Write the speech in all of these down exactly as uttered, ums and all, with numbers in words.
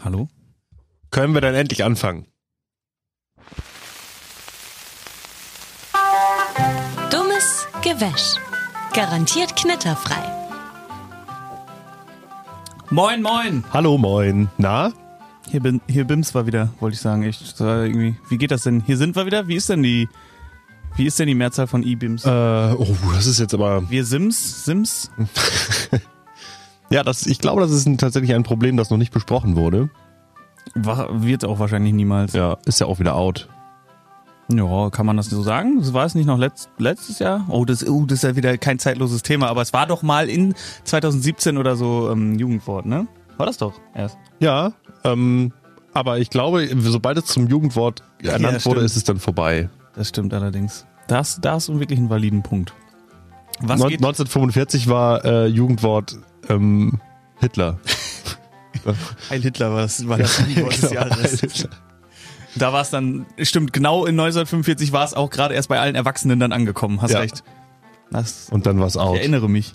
Hallo? Können wir dann endlich anfangen? Dummes Gewäsch. Garantiert knitterfrei. Moin, moin. Hallo, moin. Na? Hier bin, hier Bims war wieder, wollte ich sagen. Ich, das war irgendwie, wie geht das denn? Hier sind wir wieder? Wie ist denn die, wie ist denn die Mehrzahl von I-Bims? Äh, oh, das ist jetzt aber... Wir Sims? Sims? Ja, das, ich glaube, das ist ein, tatsächlich ein Problem, das noch nicht besprochen wurde. War, wird auch wahrscheinlich niemals. Ja, ist ja auch wieder out. Ja, kann man das so sagen? Das war es nicht noch letzt, letztes Jahr? Oh das, oh, das ist ja wieder kein zeitloses Thema, aber es war doch mal in zwanzig siebzehn oder so ähm, Jugendwort, ne? War das doch erst. Ja, ähm, aber ich glaube, sobald es zum Jugendwort ernannt Ja, wurde, stimmt. ist es dann vorbei. Das stimmt allerdings. Das, da hast du wirklich einen validen Punkt. Was Non- geht? neunzehnhundertfünfundvierzig war äh, Jugendwort ähm, Hitler. Heil Hitler war das, war das Jugendwort des Genau, Jahres. Heil Hitler. Da war es dann, stimmt, genau in neunzehnhundertfünfundvierzig war es auch gerade erst bei allen Erwachsenen dann angekommen. Hast Ja. recht. Das, Und dann war es ich out. erinnere mich.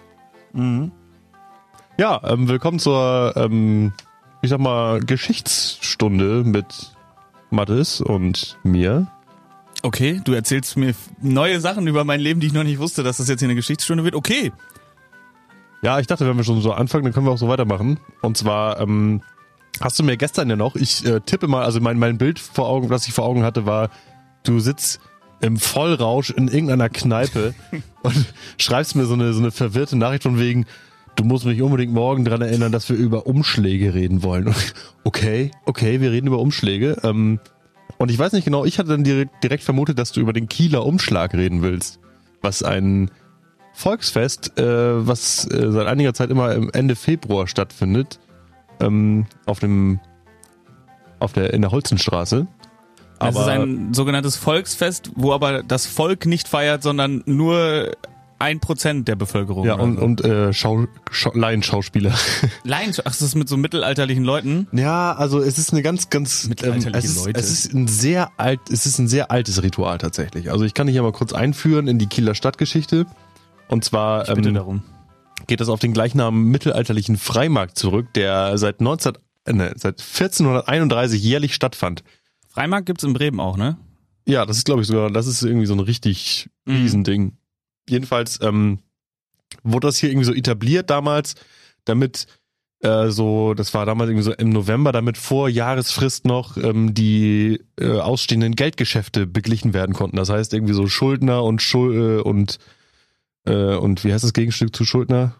Ja, ähm, willkommen zur, ähm, ich sag mal, Geschichtsstunde mit Mathis und mir. Okay, du erzählst mir neue Sachen über mein Leben, die ich noch nicht wusste, dass das jetzt hier eine Geschichtsstunde wird. Okay. Ja, ich dachte, wenn wir schon so anfangen, dann können wir auch so weitermachen. Und zwar, ähm, hast du mir gestern ja noch, ich äh, tippe mal, also mein, mein Bild vor Augen, was ich vor Augen hatte, war, du sitzt im Vollrausch in irgendeiner Kneipe und schreibst mir so eine, so eine verwirrte Nachricht von wegen, du musst mich unbedingt morgen dran erinnern, dass wir über Umschläge reden wollen. Und okay, okay, wir reden über Umschläge. Ähm, und ich weiß nicht genau, ich hatte dann direkt, direkt vermutet, dass du über den Kieler Umschlag reden willst. Was ein Volksfest, äh, was äh, seit einiger Zeit immer im Ende Februar stattfindet, ähm, auf dem, auf der, in der Holzenstraße. Das Aber ist ein sogenanntes Volksfest, wo aber das Volk nicht feiert, sondern nur ein Prozent der Bevölkerung. ja, oder und, so. und äh, Schau, Schau, Laienschauspieler. Laien, ach, das ist mit so mittelalterlichen Leuten. Ja, also es ist eine ganz, ganz Mittelalterliche es ist, Leute. Es ist ein sehr alt, es ist ein sehr altes Ritual tatsächlich. Also ich kann dich ja mal kurz einführen in die Kieler Stadtgeschichte. Und zwar Ich bitte ähm, darum. geht das auf den gleichnamigen mittelalterlichen Freimarkt zurück, der seit neunzehn, äh, ne, seit vierzehnhunderteinunddreißig jährlich stattfand. Freimarkt gibt's in Bremen auch, ne? Ja, das ist glaube ich sogar, das ist irgendwie so ein richtig Mhm. Riesending. Jedenfalls ähm, wurde das hier irgendwie so etabliert damals, damit äh, so, das war damals irgendwie so im November, damit vor Jahresfrist noch ähm, die äh, ausstehenden Geldgeschäfte beglichen werden konnten. Das heißt irgendwie so Schuldner und Schul äh, und äh, und wie heißt das Gegenstück zu Schuldner?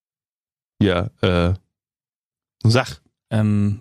Ja, äh, Sach, Ähm,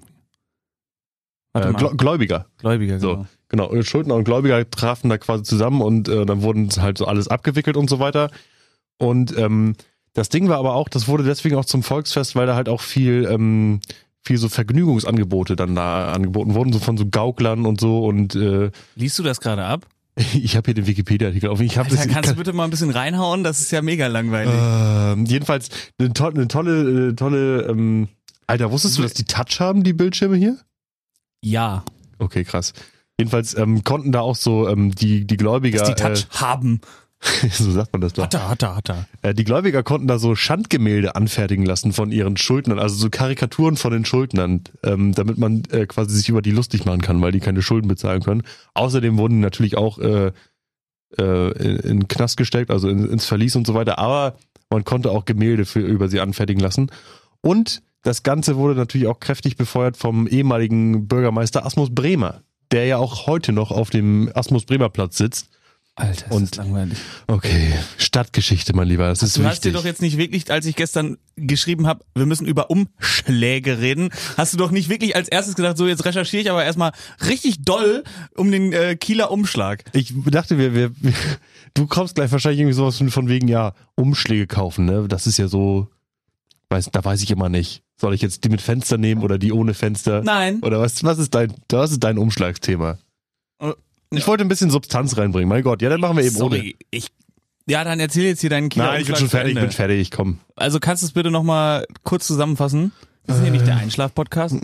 warte äh, mal. Gl- Gläubiger. Gläubiger, So. genau. Genau, Schuldner und Gläubiger trafen da quasi zusammen und äh, dann wurden halt so alles abgewickelt und so weiter. Und ähm, das Ding war aber auch, das wurde deswegen auch zum Volksfest, weil da halt auch viel, ähm, viel so Vergnügungsangebote dann da angeboten wurden, so von so Gauklern und so. Und äh, Liest du das gerade ab? ich habe hier den Wikipedia-Artikel auf. Ich hab Alter, das, ich kannst du kann, bitte mal ein bisschen reinhauen? Das ist ja mega langweilig. ähm, jedenfalls eine, to eine tolle, äh, tolle. Ähm, Alter, wusstest du, dass die Touch haben, die Bildschirme hier? Ja. Okay, krass. Jedenfalls ähm, konnten da auch so ähm, die die Gläubiger, Dass die Touch haben. äh, so sagt man das doch. Hat er, hat er, hat er. Äh, die Gläubiger konnten da so Schandgemälde anfertigen lassen von ihren Schuldnern, also so Karikaturen von den Schuldnern, ähm, damit man äh, quasi sich über die lustig machen kann, weil die keine Schulden bezahlen können. Außerdem wurden die natürlich auch äh, äh, in, in den Knast gesteckt, also in, ins Verlies und so weiter, aber man konnte auch Gemälde für, über sie anfertigen lassen. Und das Ganze wurde natürlich auch kräftig befeuert vom ehemaligen Bürgermeister Asmus Bremer, der ja auch heute noch auf dem Asmus Bremer Platz sitzt. Alter, das Und- ist langweilig. Okay, Stadtgeschichte, mein Lieber, das ist Du wichtig. hast dir doch jetzt nicht wirklich, als ich gestern geschrieben habe, wir müssen über Umschläge reden, hast du doch nicht wirklich als erstes gedacht, so jetzt recherchiere ich aber erstmal richtig doll um den äh, Kieler Umschlag. Ich dachte, wir, wir, wir, du kommst gleich wahrscheinlich irgendwie sowas von, von wegen, ja, Umschläge kaufen, ne? Das ist ja so, weiß, da weiß ich immer nicht. Soll ich jetzt die mit Fenster nehmen oder die ohne Fenster? Nein. Oder was, was ist dein, was ist dein Umschlagsthema? Oh, Ich ja. wollte ein bisschen Substanz reinbringen, mein Gott. Ja, dann machen wir eben Sorry, ich. Ja, dann erzähl jetzt hier deinen Kieler ohne. Nein, ich bin Umschlag schon zu fertig, ich Ende. bin fertig, komm. Also kannst du es bitte nochmal kurz zusammenfassen? Wir sind hier nicht der Einschlaf-Podcast.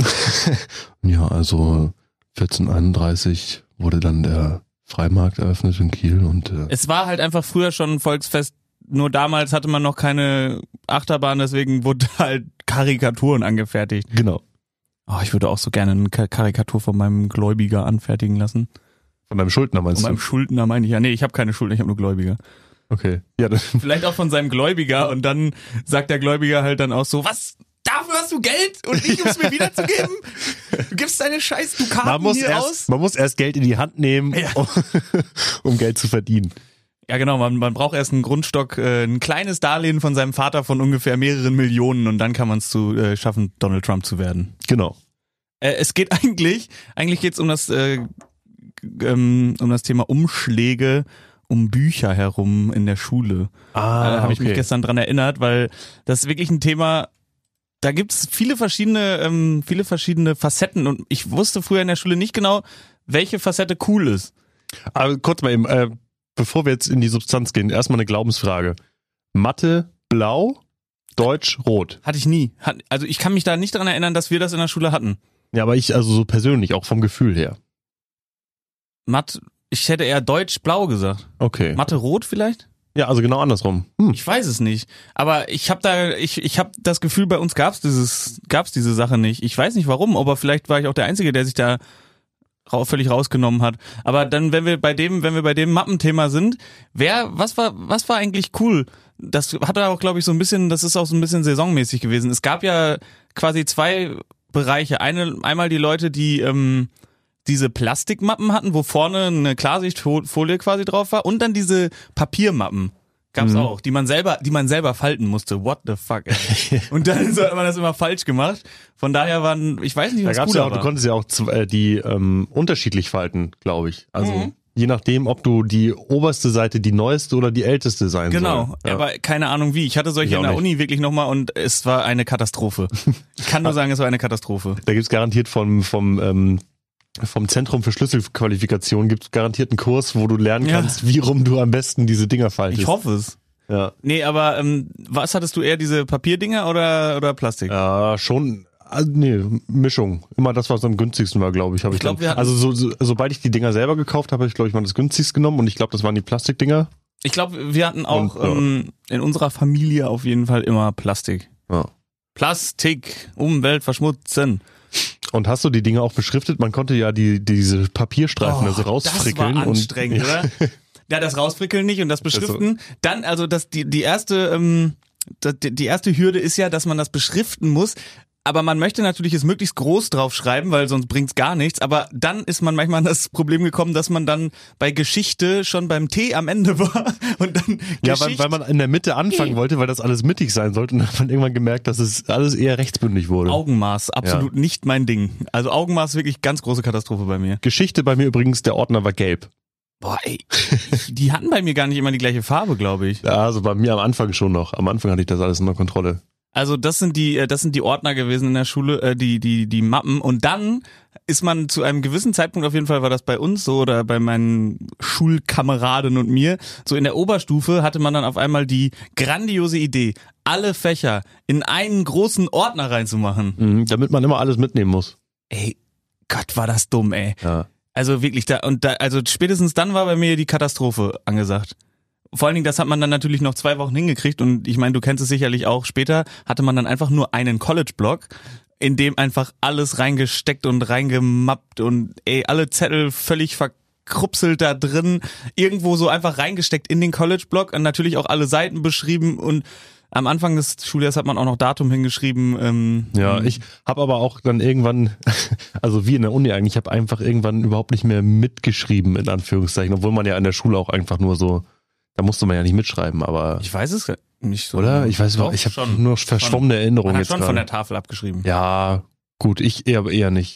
Ja, also vierzehn einunddreißig wurde dann der Freimarkt eröffnet in Kiel und äh, Es war halt einfach früher schon ein Volksfest, nur damals hatte man noch keine Achterbahn, deswegen wurde halt Karikaturen angefertigt. genau. Oh, ich würde auch so gerne eine Karikatur von meinem Gläubiger anfertigen lassen. Von deinem Schuldner meinst Von du? meinem Schuldner meine ich ja. Nee, ich habe keine Schuldner, ich habe nur Gläubiger. Okay. Ja, das Vielleicht auch von seinem Gläubiger und dann sagt der Gläubiger halt dann auch so, was? Dafür hast du Geld und nicht, um es mir wiederzugeben? Du gibst deine scheiß Dukaten man muss hier erst, aus? Man muss erst Geld in die Hand nehmen, Ja. um, um Geld zu verdienen. Ja genau, man, man braucht erst einen Grundstock, äh, ein kleines Darlehen von seinem Vater von ungefähr mehreren Millionen und dann kann man es zu äh, schaffen, Donald Trump zu werden. Genau. Äh, es geht eigentlich, eigentlich geht es um das, äh, ähm, um das Thema Umschläge um Bücher herum in der Schule. Ah, Da habe ich okay. mich gestern dran erinnert, weil das ist wirklich ein Thema, da gibt's viele verschiedene, ähm, viele verschiedene Facetten und ich wusste früher in der Schule nicht genau, welche Facette cool ist. Aber kurz mal eben, äh, bevor wir jetzt in die Substanz gehen, erstmal eine Glaubensfrage. Mathe blau, Deutsch rot. Hatte ich nie. Hat, also ich kann mich da nicht dran erinnern, dass wir das in der Schule hatten. Ja, aber ich also so persönlich, auch vom Gefühl her. Matt, ich hätte eher Deutsch-Blau gesagt. Okay. Mathe-Rot vielleicht? Ja, also genau andersrum. Hm. Ich weiß es nicht. Aber ich habe da, ich, ich habe das Gefühl, bei uns gab's dieses, gab's diese Sache nicht. Ich weiß nicht warum, aber vielleicht war ich auch der Einzige, der sich da ra- völlig rausgenommen hat. Aber dann, wenn wir bei dem, wenn wir bei dem Mappenthema sind, wer, was war, was war eigentlich cool? Das hat auch, glaube ich, so ein bisschen, das ist auch so ein bisschen saisonmäßig gewesen. Es gab ja quasi zwei Bereiche. Eine, einmal die Leute, die ähm, diese Plastikmappen hatten, wo vorne eine Klarsichtfolie quasi drauf war, und dann diese Papiermappen. Gab's Mhm. auch, die man selber, die man selber falten musste. What the fuck, ey. Und dann hat man das immer falsch gemacht. Von daher waren, ich weiß nicht, Da was gab's cooler ja auch, du war. konntest ja auch zw- äh, die ähm, unterschiedlich falten, glaube ich. Also Mhm. je nachdem, ob du die oberste Seite die neueste oder die älteste sein Genau, soll. Ja. aber keine Ahnung wie. Ich hatte solche Ich auch in der nicht. Uni wirklich nochmal und es war eine Katastrophe. Ich kann nur sagen, es war eine Katastrophe. Da gibt's garantiert vom, vom, ähm, vom Zentrum für Schlüsselqualifikation gibt's garantiert einen Kurs, wo du lernen Ja. kannst, wie rum du am besten diese Dinger faltest. Ich hoffe es. Ja, Nee, aber ähm, was hattest du eher, diese Papierdinger oder, oder Plastik? ja schon. Also, nee, Mischung. Immer das, was am günstigsten war, glaube ich. Hab ich Ich glaub, dann. wir hatten- Also so, so, sobald ich die Dinger selber gekauft habe, habe ich, glaube ich, mal das günstigste genommen und ich glaube, das waren die Plastikdinger. Ich glaube, wir hatten auch Und, ja. ähm, in unserer Familie auf jeden Fall immer Plastik. Ja. Plastik, Umwelt verschmutzen. Und hast du die Dinge auch beschriftet? Man konnte ja die diese Papierstreifen also rausfrickeln. Das war anstrengend, und, ja. oder? Ja, das rausfrickeln nicht und das Beschriften. Dann, also das die die erste ähm, das, die die erste Hürde ist ja, dass man das beschriften muss. Aber man möchte natürlich es möglichst groß draufschreiben, weil sonst bringt's gar nichts. Aber dann ist man manchmal an das Problem gekommen, dass man dann bei Geschichte schon beim T am Ende war und dann Ja, weil, Geschichte- weil man in der Mitte anfangen wollte, weil das alles mittig sein sollte. Und dann hat man irgendwann gemerkt, dass es alles eher rechtsbündig wurde. Augenmaß, absolut nicht mein Ding. Also Augenmaß wirklich ganz große Katastrophe bei mir. Geschichte bei mir übrigens, der Ordner war gelb. Boah, ey, ich, die hatten bei mir gar nicht immer die gleiche Farbe, glaube ich. Ja, also bei mir am Anfang schon noch. Am Anfang hatte ich das alles unter Kontrolle. Also das sind die, äh, das sind die Ordner gewesen in der Schule, äh, die, die, die Mappen. Und dann ist man zu einem gewissen Zeitpunkt, auf jeden Fall war das bei uns so oder bei meinen Schulkameraden und mir, so in der Oberstufe hatte man dann auf einmal die grandiose Idee, alle Fächer in einen großen Ordner reinzumachen. Mhm, damit man immer alles mitnehmen muss. Ey, Gott, war das dumm, ey. Ja. Also wirklich da, und da, also spätestens dann war bei mir die Katastrophe angesagt. Vor allen Dingen, das hat man dann natürlich noch zwei Wochen hingekriegt und ich meine, du kennst es sicherlich auch, später hatte man dann einfach nur einen College-Block, in dem einfach alles reingesteckt und reingemappt und ey, alle Zettel völlig verkrupselt da drin, irgendwo so einfach reingesteckt in den College-Block und natürlich auch alle Seiten beschrieben und am Anfang des Schuljahres hat man auch noch Datum hingeschrieben. Ähm, Ja, ich habe aber auch dann irgendwann, also wie in der Uni eigentlich, ich habe einfach irgendwann überhaupt nicht mehr mitgeschrieben, in Anführungszeichen, obwohl man ja in der Schule auch einfach nur so, da musste man ja nicht mitschreiben, aber, Ich weiß es nicht so. oder? Ich weiß Doch, nicht, ich habe schon. nur verschwommene Erinnerungen Man hat jetzt schon von der gerade. Tafel abgeschrieben. Ja, gut, ich eher, eher nicht.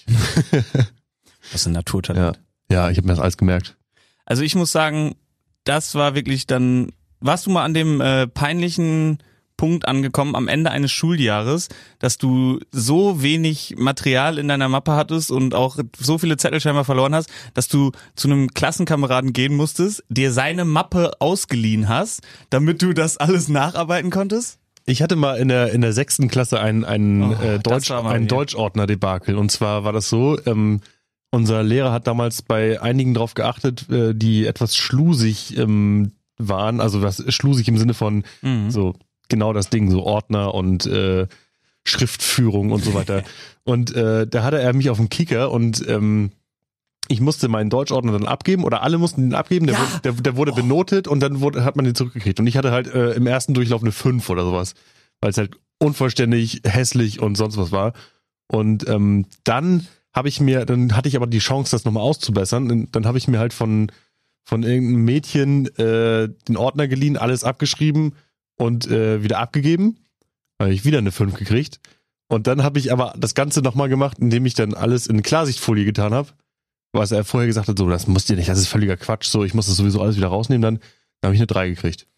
Das ist ein Naturtalent. Ja, ja, ich habe mir das alles gemerkt. Also ich muss sagen, das war wirklich dann, warst du mal an dem äh, peinlichen Punkt angekommen am Ende eines Schuljahres, dass du so wenig Material in deiner Mappe hattest und auch so viele Zettel scheinbar verloren hast, dass du zu einem Klassenkameraden gehen musstest, dir seine Mappe ausgeliehen hast, damit du das alles nacharbeiten konntest? Ich hatte mal in der in der sechsten Klasse einen einen Oh, äh, das Deutsch war mal einen mir. Deutschordner-Debakel und zwar war das so, ähm, unser Lehrer hat damals bei einigen drauf geachtet, äh, die etwas schlusig ähm, waren, also was schlusig im Sinne von Mhm. so genau das Ding, so Ordner und äh, Schriftführung und so weiter. Und äh, da hatte er mich auf dem Kicker und ähm, ich musste meinen Deutschordner dann abgeben oder alle mussten den abgeben, der, Ja. wurde, der, der wurde benotet und dann wurde, hat man den zurückgekriegt. Und ich hatte halt äh, im ersten Durchlauf eine fünf oder sowas, weil es halt unvollständig, hässlich und sonst was war. Und ähm, dann habe ich mir, dann hatte ich aber die Chance, das nochmal auszubessern. Und dann habe ich mir halt von, von irgendeinem Mädchen äh, den Ordner geliehen, alles abgeschrieben und äh, wieder abgegeben. Da habe ich wieder eine fünf gekriegt. Und dann habe ich aber das Ganze nochmal gemacht, indem ich dann alles in Klarsichtfolie getan habe. Was er vorher gesagt hat, so, das musst ihr nicht, das ist völliger Quatsch, so, ich muss das sowieso alles wieder rausnehmen, dann, dann habe ich eine drei gekriegt.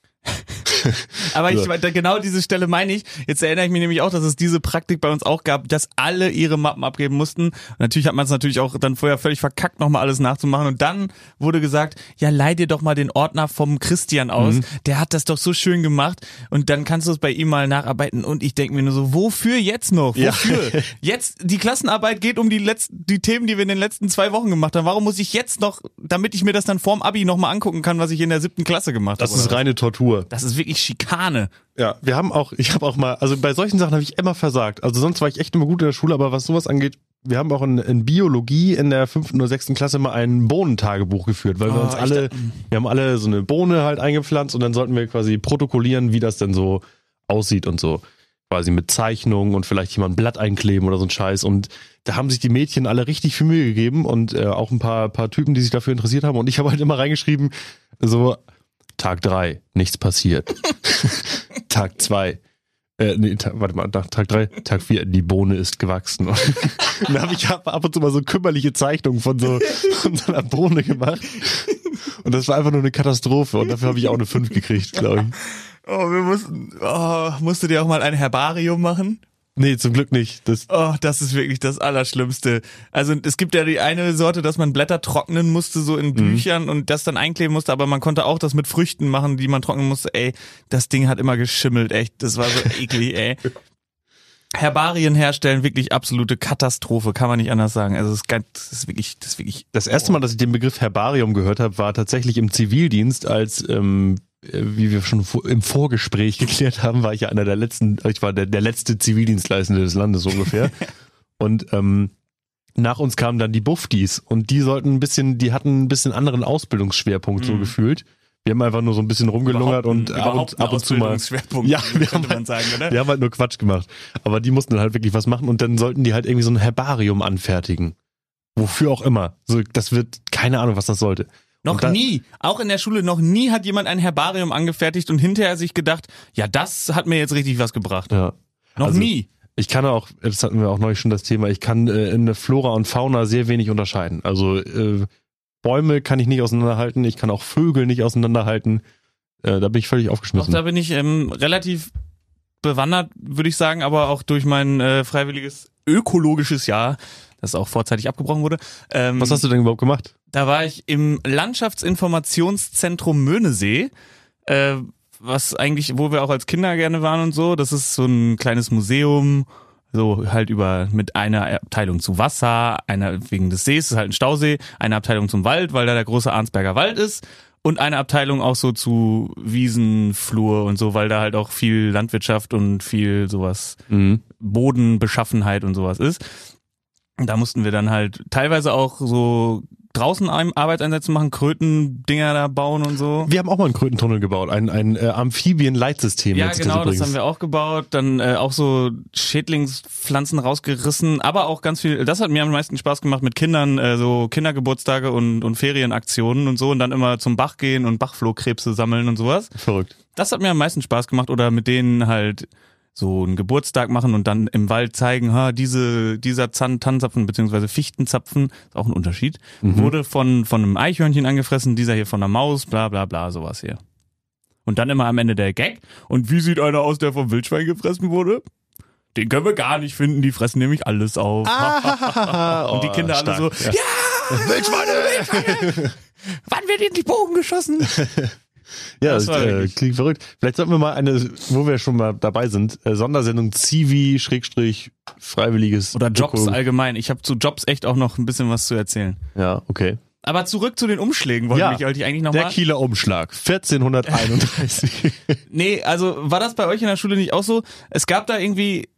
Aber ich, So. genau diese Stelle meine ich. Jetzt erinnere ich mich nämlich auch, dass es diese Praktik bei uns auch gab, dass alle ihre Mappen abgeben mussten. Und natürlich hat man es natürlich auch dann vorher völlig verkackt, nochmal alles nachzumachen. Und dann wurde gesagt, ja, leih dir doch mal den Ordner vom Christian aus. Mhm. Der hat das doch so schön gemacht. Und dann kannst du es bei ihm mal nacharbeiten. Und ich denke mir nur so, wofür jetzt noch? Ja. Wofür? Jetzt, die Klassenarbeit geht um die letzten, die Themen, die wir in den letzten zwei Wochen gemacht haben. Warum muss ich jetzt noch, damit ich mir das dann vorm Abi nochmal angucken kann, was ich in der siebten Klasse gemacht Das habe? ist oder was? reine Tortur. Das ist wirklich Schikane. Ja, wir haben auch, ich habe auch mal, also bei solchen Sachen habe ich immer versagt. Also sonst war ich echt immer gut in der Schule, aber was sowas angeht, wir haben auch in, in Biologie in der fünften oder sechsten Klasse mal ein Bohnentagebuch geführt, weil wir Oh, uns ich alle, wir haben alle so eine Bohne halt eingepflanzt und dann sollten wir quasi protokollieren, wie das denn so aussieht und so. Quasi mit Zeichnungen und vielleicht jemand ein Blatt einkleben oder so ein Scheiß. Und da haben sich die Mädchen alle richtig viel Mühe gegeben und äh, auch ein paar, paar Typen, die sich dafür interessiert haben. Und ich habe halt immer reingeschrieben, so, Tag drei, nichts passiert. Tag zwei, äh, nee, ta- warte mal, Tag, Tag drei, Tag vier, die Bohne ist gewachsen. Und dann habe ich ab ab und zu mal so kümmerliche Zeichnungen von so, von so einer Bohne gemacht. Und das war einfach nur eine Katastrophe. Und dafür habe ich auch eine fünf gekriegt, glaube ich. Oh, wir mussten, oh, musst du dir auch mal ein Herbarium machen? Nee, zum Glück nicht. Das, Oh, das ist wirklich das Allerschlimmste. Also es gibt ja die eine Sorte, dass man Blätter trocknen musste, so in Büchern und das dann einkleben musste, aber man konnte auch das mit Früchten machen, die man trocknen musste. Ey, das Ding hat immer geschimmelt, echt. Das war so eklig, ey. Herbarien herstellen, wirklich absolute Katastrophe, kann man nicht anders sagen. Also es ist, ganz, das ist wirklich, das ist wirklich. das erste Mal, dass ich den Begriff Herbarium gehört habe, war tatsächlich im Zivildienst, als, ähm, äh, wie wir schon vor- im Vorgespräch geklärt haben, war ich ja einer der letzten, ich war der, der letzte Zivildienstleistende des Landes so ungefähr. Und ähm, nach uns kamen dann die Buftis und die sollten ein bisschen, die hatten ein bisschen anderen Ausbildungsschwerpunkt so Mhm. gefühlt. Wir haben einfach nur so ein bisschen rumgelungert und ab überhaupt und, ab und zu mal. Ausbildungsschwerpunkt, Ja, wir könnte haben man halt- sagen, oder? Wir haben halt nur Quatsch gemacht. Aber die mussten dann halt wirklich was machen und dann sollten die halt irgendwie so ein Herbarium anfertigen. Wofür auch immer. So, das wird, keine Ahnung, was das sollte. Noch Und da- nie, auch in der Schule, noch nie hat jemand ein Herbarium angefertigt und hinterher sich gedacht, ja, das hat mir jetzt richtig was gebracht. Ja. Noch Also, nie. Ich kann auch, das hatten wir auch neulich schon das Thema, ich kann äh, in der Flora und Fauna sehr wenig unterscheiden. Also äh, Bäume kann ich nicht auseinanderhalten, ich kann auch Vögel nicht auseinanderhalten. Äh, da bin ich völlig Doch, aufgeschmissen. da bin ich ähm, relativ bewandert, würde ich sagen, aber auch durch mein äh, freiwilliges ökologisches Jahr, das auch vorzeitig abgebrochen wurde. Ähm, Was hast du denn überhaupt gemacht? Da war ich im Landschaftsinformationszentrum Möhnesee, äh, was eigentlich, wo wir auch als Kinder gerne waren und so. Das ist so ein kleines Museum, so halt über mit einer Abteilung zu Wasser, einer wegen des Sees, ist halt ein Stausee, eine Abteilung zum Wald, weil da der große Arnsberger Wald ist. Und eine Abteilung auch so zu Wiesen, Flur und so, weil da halt auch viel Landwirtschaft und viel sowas Mhm. Bodenbeschaffenheit und sowas ist. Da mussten wir dann halt teilweise auch so draußen ein- Arbeitseinsätze machen, Krötendinger da bauen und so. Wir haben auch mal einen Krötentunnel gebaut, ein, ein äh, Amphibien-Leitsystem. Ja, nennt sich genau, das, übrigens. haben wir auch gebaut. Dann äh, auch so Schädlingspflanzen rausgerissen, aber auch ganz viel, das hat mir am meisten Spaß gemacht mit Kindern, äh, so Kindergeburtstage und, und Ferienaktionen und so und dann immer zum Bach gehen und Bachflohkrebse sammeln und sowas. Verrückt. Das hat mir am meisten Spaß gemacht oder mit denen halt so einen Geburtstag machen und dann im Wald zeigen, ha, diese, dieser Zahn, Tannenzapfen beziehungsweise Fichtenzapfen, ist auch ein Unterschied, wurde von, von einem Eichhörnchen angefressen, dieser hier von einer Maus, bla bla bla, sowas hier. Und dann immer am Ende der Gag. Und wie sieht einer aus, der vom Wildschwein gefressen wurde? Den können wir gar nicht finden, die fressen nämlich alles auf. Und die Kinder alle so, ja. ja, Wildschweine! Wann wird in die Bogen geschossen? Ja, Das das war äh, wirklich- klingt verrückt. Vielleicht sollten wir mal eine, wo wir schon mal dabei sind, äh, Sondersendung Zivi Schrägstrich freiwilliges Oder Jobs Öko- allgemein. Ich habe zu Jobs echt auch noch ein bisschen was zu erzählen. Ja, okay. Aber zurück zu den Umschlägen wollte Ja, ich, wollte ich eigentlich Der nochmal. Kieler Umschlag, vierzehnhunderteinunddreißig. Nee, also war das bei euch in der Schule nicht auch so? Es gab da irgendwie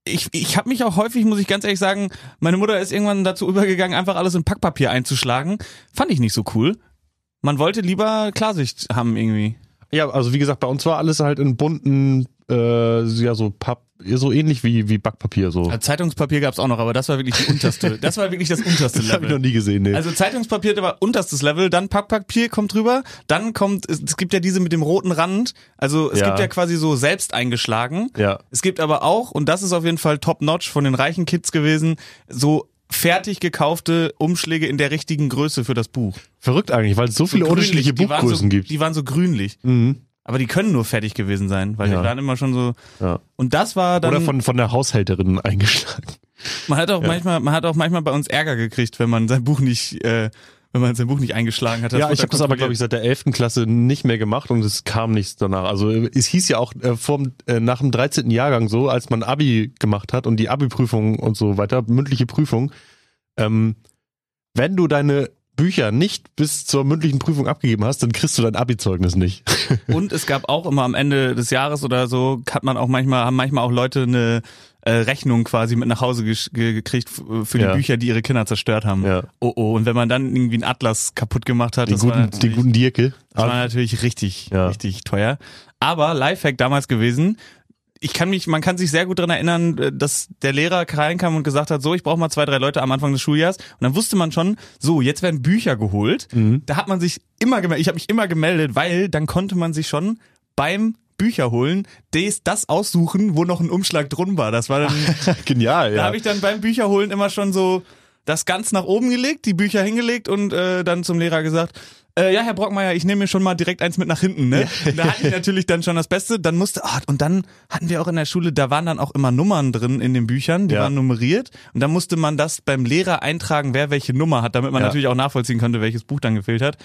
ich, ich habe mich auch häufig, muss ich ganz ehrlich sagen, meine Mutter ist irgendwann dazu übergegangen, einfach alles in Packpapier einzuschlagen. Fand ich nicht so cool. Man wollte lieber Klarsicht haben irgendwie. Ja, also wie gesagt, bei uns war alles halt in bunten, äh, ja so Papp, so ähnlich wie wie Backpapier so. Also Zeitungspapier gab's auch noch, aber das war wirklich die unterste. Das war wirklich das unterste Das habe ich noch Level. nie gesehen, nee. Also Zeitungspapier war unterstes Level, dann Packpapier kommt drüber, dann kommt, es es gibt ja diese mit dem roten Rand, also es Ja. gibt ja quasi so selbst eingeschlagen. Ja. Es gibt aber auch, und das ist auf jeden Fall top-notch von den reichen Kids gewesen, so fertig gekaufte Umschläge in der richtigen Größe für das Buch. Verrückt eigentlich, weil es so viele So unterschiedliche grünlich, die waren Buchgrößen so, gibt. Die waren so grünlich. Mhm. Aber die können nur fertig gewesen sein, weil Ja. die waren immer schon so. Ja. Und das war dann. Oder von von der Haushälterin eingeschlagen. man hat auch Ja. manchmal, man hat auch manchmal bei uns Ärger gekriegt, wenn man sein Buch nicht, äh, wenn man sein Buch nicht eingeschlagen hat. Das Ja, wurde ich habe dann das aber, glaube kontrolliert. ich, seit der elften Klasse nicht mehr gemacht und es kam nichts danach. Also es hieß ja auch äh, vorm, äh, nach dem dreizehnten Jahrgang so, als man Abi gemacht hat und die Abi-Prüfung und so weiter, mündliche Prüfung, ähm, wenn du deine Bücher nicht bis zur mündlichen Prüfung abgegeben hast, dann kriegst du dein Abi-Zeugnis nicht. Und es gab auch immer am Ende des Jahres oder so, hat man auch manchmal, haben manchmal auch Leute eine äh, Rechnung quasi mit nach Hause gesch- ge- gekriegt f- für die Ja. Bücher, die ihre Kinder zerstört haben. Ja. Oh oh, und wenn man dann irgendwie einen Atlas kaputt gemacht hat, Den das war guten, den natürlich, guten Dirke. das war natürlich richtig, Ja. richtig teuer. Aber Lifehack damals gewesen, ich kann mich, man kann sich sehr gut daran erinnern, dass der Lehrer reinkam und gesagt hat, so, ich brauche mal zwei, drei Leute am Anfang des Schuljahres. Und dann wusste man schon, so, jetzt werden Bücher geholt. Mhm. Da hat man sich immer gemeldet, ich habe mich immer gemeldet, weil dann konnte man sich schon beim Bücher holen, des, das aussuchen, wo noch ein Umschlag drin war. Das war dann, Genial, da ja. habe ich dann beim Bücherholen immer schon so das ganz nach oben gelegt, die Bücher hingelegt und äh, dann zum Lehrer gesagt, äh, ja, Herr Brockmeier, ich nehme mir schon mal direkt eins mit nach hinten, ne? Da hatte ich natürlich dann schon das Beste. Dann musste, ah, und dann hatten wir auch in der Schule, da waren dann auch immer Nummern drin in den Büchern, die Ja. waren nummeriert. Und dann musste man das beim Lehrer eintragen, wer welche Nummer hat, damit man Ja. natürlich auch nachvollziehen konnte, welches Buch dann gefehlt hat.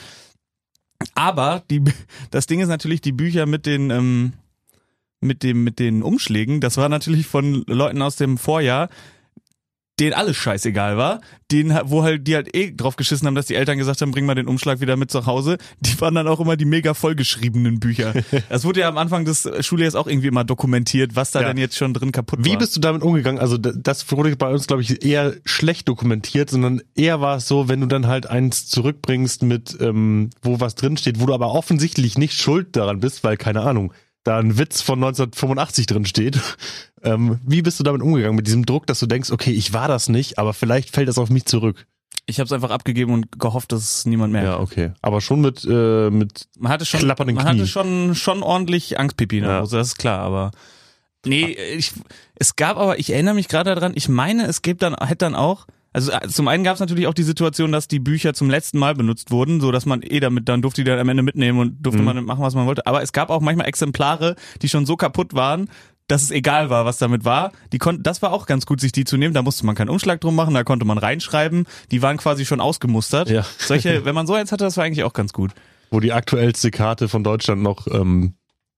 Aber die, das Ding ist natürlich, die Bücher mit den, ähm, mit dem, mit den Umschlägen, das war natürlich von Leuten aus dem Vorjahr, denen alles scheißegal war, denen, wo halt, die halt eh drauf geschissen haben, dass die Eltern gesagt haben, bring mal den Umschlag wieder mit zu Hause. Die waren dann auch immer die mega vollgeschriebenen Bücher. Das wurde ja am Anfang des Schuljahres auch irgendwie immer dokumentiert, was da Ja. denn jetzt schon drin kaputt Wie war. bist du damit umgegangen? Also d- das wurde bei uns, glaube ich, eher schlecht dokumentiert, sondern eher war es so, wenn du dann halt eins zurückbringst mit, ähm, wo was drinsteht, wo du aber offensichtlich nicht schuld daran bist, weil, keine Ahnung, da ein Witz von neunzehnhundertfünfundachtzig drin steht. Ähm, wie bist du damit umgegangen, mit diesem Druck, dass du denkst, okay, ich war das nicht, aber vielleicht fällt das auf mich zurück? Ich habe es einfach abgegeben und gehofft, dass es niemand merkt. Ja, okay. Aber schon mit, äh, mit Man hatte schon, klappernden man Knien. hatte schon, schon ordentlich Angstpipi in der Ja. Hose, das ist klar, aber nee, ich, es gab aber, ich erinnere mich gerade daran, ich meine, es gibt dann, hätte dann auch, also äh, zum einen gab es natürlich auch die Situation, dass die Bücher zum letzten Mal benutzt wurden, so dass man eh damit, dann durfte die dann am Ende mitnehmen und durfte Mhm. man machen, was man wollte. Aber es gab auch manchmal Exemplare, die schon so kaputt waren, dass es egal war, was damit war. Die konnten, das war auch ganz gut, sich die zu nehmen. Da musste man keinen Umschlag drum machen, da konnte man reinschreiben. Die waren quasi schon ausgemustert. Ja. Solche, wenn man so eins hatte, das war eigentlich auch ganz gut. wo die aktuellste Karte von Deutschland noch ähm,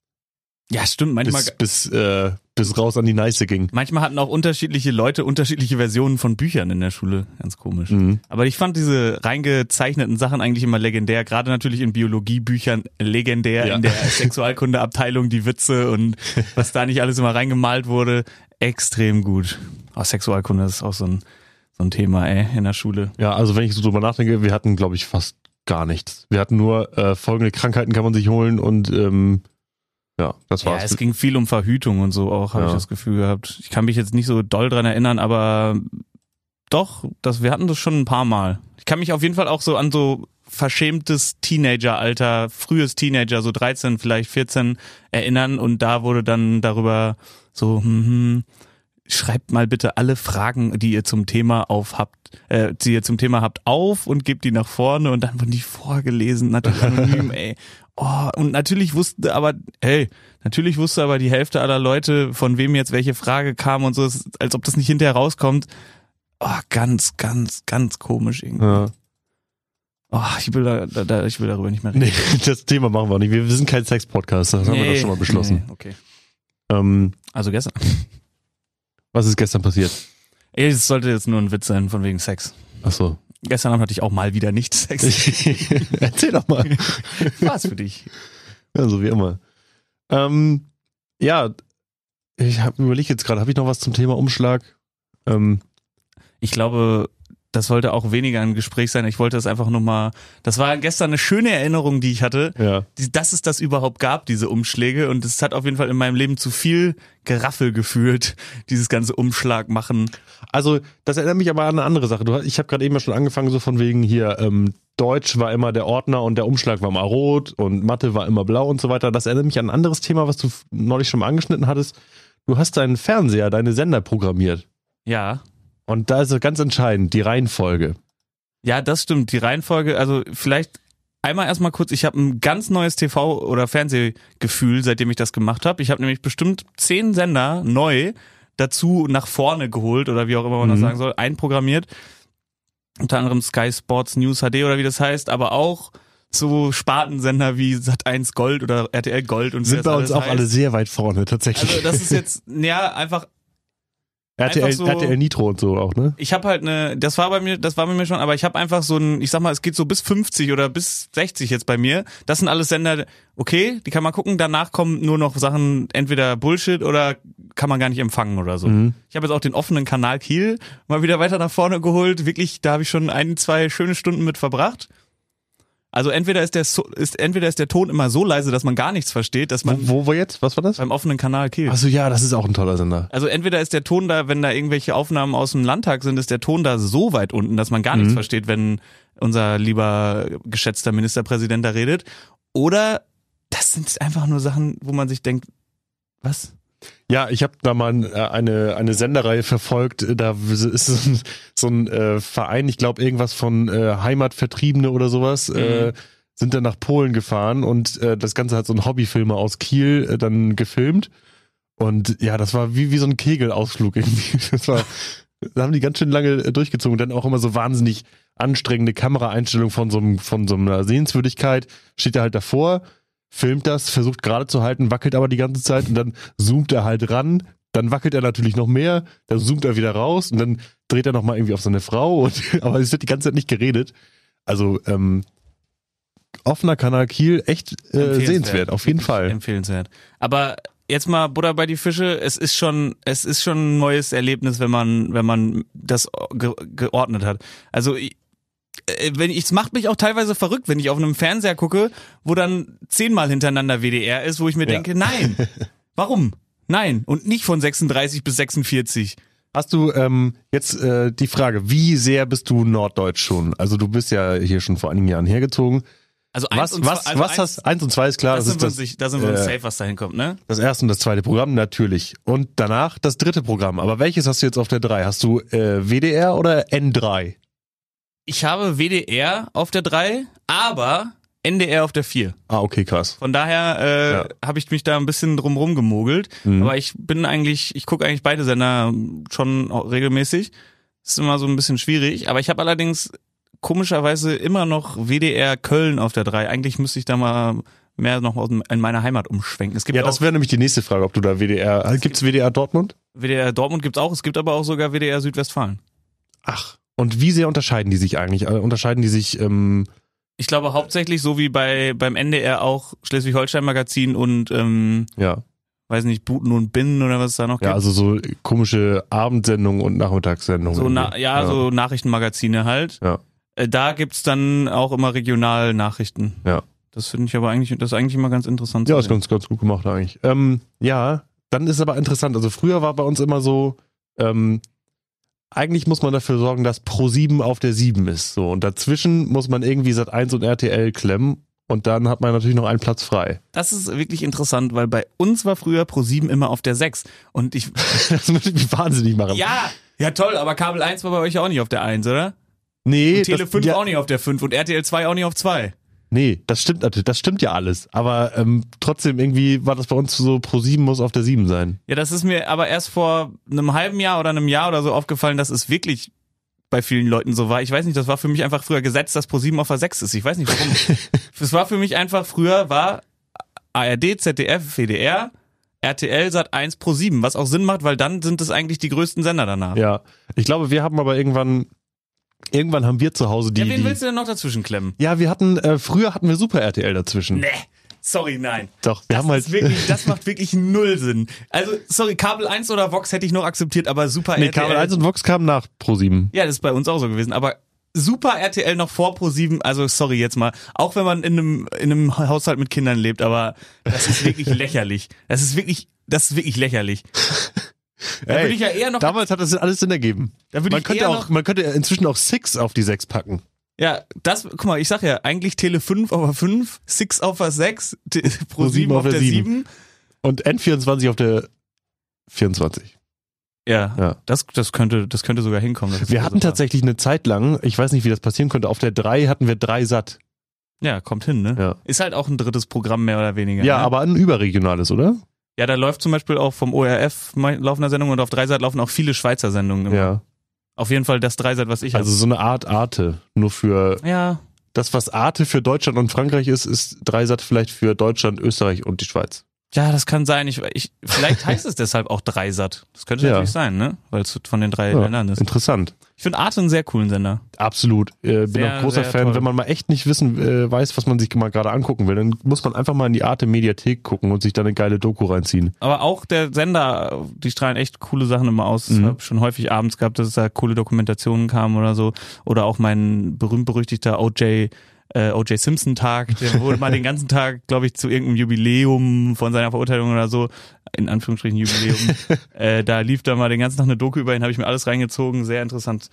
Ja, stimmt. Manchmal, bis, bis, äh, bis raus an die Neiße ging. manchmal hatten auch unterschiedliche Leute unterschiedliche Versionen von Büchern in der Schule. Ganz komisch. Mhm. Aber ich fand diese reingezeichneten Sachen eigentlich immer legendär. Gerade natürlich in Biologiebüchern legendär. Ja. In der Sexualkundeabteilung die Witze und was da nicht alles immer reingemalt wurde. Extrem gut. Oh, Sexualkunde ist auch so ein, so ein Thema, ey, in der Schule. Ja, also wenn ich so drüber nachdenke, wir hatten, glaube ich, fast gar nichts. Wir hatten nur äh, folgende Krankheiten kann man sich holen und ähm, ja, das Ja, war's. es ging viel um Verhütung und so auch, habe Ja. ich das Gefühl gehabt. Ich kann mich jetzt nicht so doll dran erinnern, aber doch, das, wir hatten das schon ein paar Mal. Ich kann mich auf jeden Fall auch so an so verschämtes Teenageralter, frühes Teenager, so dreizehn, vielleicht vierzehn erinnern und da wurde dann darüber so, hm, hm, schreibt mal bitte alle Fragen, die ihr zum Thema auf habt, äh, die ihr zum Thema habt, auf und gebt die nach vorne und dann wurden die vorgelesen, natürlich anonym, ey. Oh, und natürlich wusste aber, hey, natürlich wusste aber die Hälfte aller Leute, von wem jetzt welche Frage kam und so, es ist, als ob das nicht hinterher rauskommt. Oh, ganz, ganz, ganz komisch irgendwie. Ja. Oh, ich will da, da, da, ich will darüber nicht mehr reden. Nee, das Thema machen wir nicht. Wir, wir sind kein Sex-Podcast, das haben wir doch schon mal beschlossen. Nee, okay. Ähm, Also gestern. was ist gestern passiert? Ey, es sollte jetzt nur ein Witz sein, von wegen Sex. Ach so. Gestern Abend hatte ich auch mal wieder nicht Sex. Erzähl doch mal. War's für dich. Ja, so wie immer. Ähm, ja, Ich hab, überlege jetzt gerade, habe ich noch was zum Thema Umschlag? Ähm, Ich glaube, das sollte auch weniger ein Gespräch sein. Ich wollte das einfach nur mal, das war gestern eine schöne Erinnerung, die ich hatte, ja. die, dass es das überhaupt gab, diese Umschläge. Und es hat auf jeden Fall in meinem Leben zu viel Geraffel geführt, dieses ganze Umschlag machen. Also, das erinnert mich aber an eine andere Sache. Du, ich habe gerade eben schon angefangen, so von wegen hier, ähm, Deutsch war immer der Ordner und der Umschlag war mal rot und Mathe war immer blau und so weiter. Das erinnert mich an ein anderes Thema, was du neulich schon mal angeschnitten hattest. Du hast deinen Fernseher, deine Sender programmiert. Ja. Und da ist es ganz entscheidend, die Reihenfolge. Ja, das stimmt. Die Reihenfolge, also vielleicht einmal erstmal kurz, ich habe ein ganz neues T V- oder Fernsehgefühl, seitdem ich das gemacht habe. Ich habe nämlich bestimmt zehn Sender neu dazu nach vorne geholt oder wie auch immer man Mhm. das sagen soll, einprogrammiert. Unter anderem Sky Sports News H D oder wie das heißt, aber auch so Spartensender wie Sat eins Gold oder R T L Gold und wie Sind das bei uns alles auch heißt. alle sehr weit vorne, tatsächlich. Also das ist jetzt, ja, einfach R T L, einfach so- R T L Nitro und so auch, ne? ich habe halt eine, das war bei mir, das war bei mir schon, aber ich habe einfach so ein, ich sag mal, es geht so bis fünfzig oder bis sechzig jetzt bei mir. Das sind alles Sender, okay, die kann man gucken, danach kommen nur noch Sachen, entweder Bullshit oder kann man gar nicht empfangen oder so. Mhm. Ich habe jetzt auch den offenen Kanal Kiel mal wieder weiter nach vorne geholt. Wirklich, da habe ich schon ein, zwei schöne Stunden mit verbracht. Also entweder ist der so, ist entweder ist der Ton immer so leise, dass man gar nichts versteht, dass man Wo, wo war jetzt? Was war das? beim offenen Kanal Kiel. Achso, ja, das ist auch ein toller Sender. Also entweder ist der Ton da, wenn da irgendwelche Aufnahmen aus dem Landtag sind, ist der Ton da so weit unten, dass man gar nichts Mhm. versteht, wenn unser lieber geschätzter Ministerpräsident da redet. Oder das sind einfach nur Sachen, wo man sich denkt, was? Ja, ich habe da mal äh, eine eine Sendereihe verfolgt. Da ist so ein, so ein äh, Verein, ich glaube irgendwas von äh, Heimatvertriebene oder sowas, Mhm. äh, sind dann nach Polen gefahren und äh, das Ganze hat so ein Hobbyfilmer aus Kiel äh, dann gefilmt. Und ja, das war wie wie so ein Kegelausflug irgendwie. Das war, da haben die ganz schön lange äh, durchgezogen. Und dann auch immer so wahnsinnig anstrengende Kameraeinstellung von so einem von so einer Sehenswürdigkeit. Steht er halt davor, filmt das, versucht gerade zu halten, wackelt aber die ganze Zeit und dann zoomt er halt ran, dann wackelt er natürlich noch mehr, dann zoomt er wieder raus und dann dreht er nochmal irgendwie auf seine Frau, und, aber es wird die ganze Zeit nicht geredet. Also ähm, offener Kanal Kiel, echt äh, Empfehlenswert. sehenswert, auf jeden Wirklich Fall. Empfehlenswert. Aber jetzt mal Butter bei die Fische, es ist schon, es ist schon ein neues Erlebnis, wenn man, wenn man das ge geordnet hat. Also ich, äh, wenn ich, es macht mich auch teilweise verrückt, wenn ich auf einem Fernseher gucke, wo dann zehnmal hintereinander W D R ist, wo ich mir Ja. denke, nein, warum? Nein. Und nicht von sechsunddreißig bis sechsundvierzig. Hast du ähm, jetzt äh, die Frage, wie sehr bist du norddeutsch schon? Also du bist ja hier schon vor einigen Jahren hergezogen. Also eins Was, und was, zwei, also was eins, hast, eins und zwei ist klar, das, das, sind wir ist uns das, sich- da sind wir uns äh, safe, was da hinkommt, ne? das erste und das zweite Programm natürlich. Und danach das dritte Programm. Aber welches hast du jetzt auf der drei? Hast du äh, W D R oder N drei? Ich habe W D R auf der drei, aber N D R auf der vier. Ah, okay, krass. Von daher äh, Ja. habe ich mich da ein bisschen drumrum gemogelt. Mhm. Aber ich bin eigentlich, ich gucke eigentlich beide Sender schon auch regelmäßig. Ist immer so ein bisschen schwierig. Aber ich habe allerdings komischerweise immer noch W D R Köln auf der drei. Eigentlich müsste ich da mal mehr noch aus dem- in meiner Heimat umschwenken. Es gibt Ja, auch das wäre nämlich die nächste Frage, ob du da W D R... Gibt's W D R Dortmund? W D R Dortmund gibt's auch. Es gibt aber auch sogar W D R Südwestfalen. Ach. Und wie sehr unterscheiden die sich eigentlich? Äh, unterscheiden die sich... Ähm, Ich glaube hauptsächlich so wie bei beim N D R auch Schleswig-Holstein Magazin und ähm, ja. weiß nicht, Buten und Binnen oder was es da noch gibt. Ja, also so komische Abendsendungen und Nachmittagssendungen. so na, irgendwie. ja, so Nachrichtenmagazine halt. Ja. Äh, Da gibt's dann auch immer regional Nachrichten. Ja. Das finde ich aber eigentlich, das ist eigentlich immer ganz interessant. Ja, zu ist sehen. ganz, ganz gut gemacht eigentlich. Ähm, ja, dann ist aber interessant. Also früher war bei uns immer so, ähm, eigentlich muss man dafür sorgen, dass Pro sieben auf der sieben ist. So, und dazwischen muss man irgendwie Sat eins und R T L klemmen. Und dann hat man natürlich noch einen Platz frei. Das ist wirklich interessant, weil bei uns war früher Pro sieben immer auf der sechs. Und ich, Das würde mich wahnsinnig machen. ja, ja toll, aber Kabel eins war bei euch auch nicht auf der eins, oder? nee, Und Tele das, fünf ja, auch nicht auf der fünf und R T L zwei auch nicht auf zwei. nee, das stimmt natürlich, das stimmt ja alles. Aber ähm, trotzdem irgendwie war das bei uns so, Pro sieben muss auf der sieben sein. Ja, das ist mir aber erst vor einem halben Jahr oder einem Jahr oder so aufgefallen, dass es wirklich bei vielen Leuten so war. Ich weiß nicht, das war für mich einfach früher Gesetz, dass Pro sieben auf der sechs ist. Ich weiß nicht warum. Es war für mich einfach, früher war A R D, Z D F, W D R, R T L, Sat eins, Pro sieben, was auch Sinn macht, weil dann sind es eigentlich die größten Sender danach. Ja, ich glaube, wir haben aber irgendwann, irgendwann haben wir zu Hause die... Ja, wen die willst du denn noch dazwischen klemmen? ja, wir hatten, äh, früher hatten wir Super R T L dazwischen. Nee. Sorry, nein. Doch, wir das haben halt. Ist wirklich, das macht wirklich null Sinn. Also, sorry, Kabel eins oder Vox hätte ich noch akzeptiert, aber Super Nee, R T L. Kabel eins und Vox kamen nach ProSieben. Ja, das ist bei uns auch so gewesen, aber Super R T L noch vor ProSieben, also sorry jetzt mal, auch wenn man in einem, in einem Haushalt mit Kindern lebt, aber das ist wirklich lächerlich. Das ist wirklich, das ist wirklich lächerlich. Da würde ich ja eher noch. Damals hat das alles Sinn ergeben. Da würde Man ich könnte eher auch, noch, man könnte inzwischen auch Six auf die sechs packen. ja, das, guck mal, ich sag ja, eigentlich Tele fünf auf der fünf, Six auf der sechs, ProSieben auf der sieben. Und N vierundzwanzig auf der vierundzwanzig. Ja, Ja. Das, das könnte, das könnte sogar hinkommen. Das Wir ist hatten super. tatsächlich eine Zeit lang, ich weiß nicht, wie das passieren könnte, auf der drei hatten wir drei satt. Ja, kommt hin, ne? Ja. Ist halt auch ein drittes Programm mehr oder weniger. Ja, ne? aber ein überregionales, oder? Ja, da läuft zum Beispiel auch vom O R F laufender Sendung und auf Dreisat laufen auch viele Schweizer Sendungen immer. Ja. Auf jeden Fall das Dreisat, was ich Also so eine Art Arte. Nur für hab. Ja, das, was Arte für Deutschland und Frankreich ist, ist Dreisat vielleicht für Deutschland, Österreich und die Schweiz. ja, das kann sein. Ich, ich, vielleicht heißt es deshalb auch Dreisat. Das könnte Ja. natürlich sein, ne? Weil es von den drei Ja, Ländern ist. interessant. Ich finde Arte einen sehr coolen Sender. Absolut. Äh, bin Sehr, auch großer sehr Fan. toll. Wenn man mal echt nicht wissen äh, weiß, was man sich mal gerade angucken will, dann muss man einfach mal in die Arte Mediathek gucken und sich da eine geile Doku reinziehen. Aber auch der Sender, die strahlen echt coole Sachen immer aus. Ich Mhm. habe schon häufig abends gehabt, dass da coole Dokumentationen kamen oder so. Oder auch mein berühmt-berüchtigter O J äh, O J Simpson Tag, der wurde mal den ganzen Tag, glaube ich, zu irgendeinem Jubiläum von seiner Verurteilung oder so, in Anführungsstrichen Jubiläum, äh, da lief da mal den ganzen Tag eine Doku über ihn, habe ich mir alles reingezogen, sehr interessant.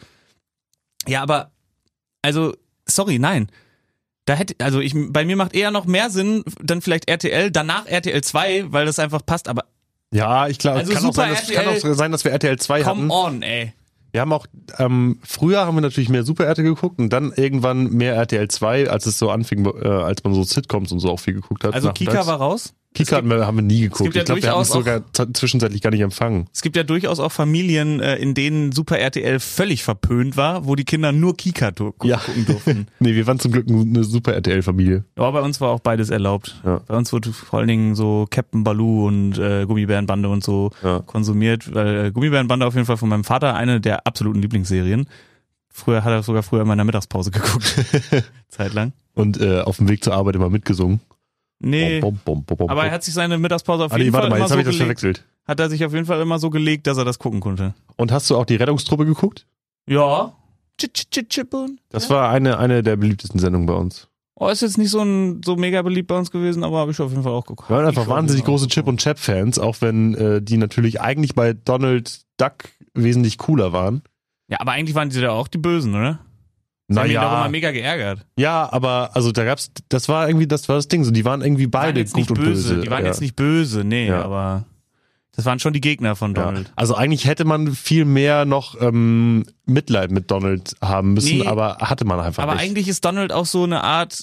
Ja, aber, also, sorry, nein. Da hätte, also ich, bei mir macht eher noch mehr Sinn, dann vielleicht R T L, danach R T L zwei, weil das einfach passt, aber Ja, ich glaube, Also es kann, auch Super sein, dass- R T L kann auch sein, dass wir R T L zwei come hatten. on, ey. Wir haben auch, ähm, früher haben wir natürlich mehr Super R T L geguckt und dann irgendwann mehr R T L zwei, als es so anfing, äh, als man so Sitcoms und so auch viel geguckt hat. Also Kika nachmittags. war raus. Kika hatten wir, haben wir nie geguckt. gibt ja Ich glaube, wir haben es durchaus sogar z- zwischenzeitlich gar nicht empfangen. Es gibt ja durchaus auch Familien, äh, in denen Super R T L völlig verpönt war, wo die Kinder nur Kika gu- Ja. gucken durften. Nee, wir waren zum Glück eine Super R T L-Familie. Ja, bei uns war auch beides erlaubt. Ja. Bei uns wurde vor allen Dingen so Captain Baloo und äh, Gummibärenbande und so Ja. konsumiert, weil äh, Gummibärenbande auf jeden Fall von meinem Vater eine der absoluten Lieblingsserien. Früher hat er sogar früher in meiner Mittagspause geguckt. Zeitlang. Und äh, auf dem Weg zur Arbeit immer mitgesungen. Nee, Bom, bom, bom, bom, aber er bom. hat sich seine Mittagspause auf Ah, jeden nee, warte Fall mal, immer jetzt so habe ich das gelegt. verwechselt. Hat er sich auf jeden Fall immer so gelegt, dass er das gucken konnte. Und hast du auch die Rettungstruppe geguckt? Ja. Chip-chip-chip-chip-und. Das ja. war eine, eine der beliebtesten Sendungen bei uns. Oh, ist jetzt nicht so ein so mega beliebt bei uns gewesen, aber habe ich auf jeden Fall auch geguckt. Wir waren einfach Ich wahnsinnig auch große geguckt. Chip- und Chap-Fans, auch wenn äh, die natürlich eigentlich bei Donald Duck wesentlich cooler waren. Ja, aber eigentlich waren die da auch die Bösen, oder? Die haben ihn doch immer mega geärgert. ja, aber also da gab's, das war irgendwie, das war das Ding, so die waren irgendwie Die waren beide jetzt gut nicht und böse. böse. Die waren ja. jetzt nicht böse, nee, Ja. aber das waren schon die Gegner von Ja. Donald. Also eigentlich hätte man viel mehr noch ähm, Mitleid mit Donald haben müssen, Nee, aber hatte man einfach Aber nicht. eigentlich ist Donald auch so eine Art,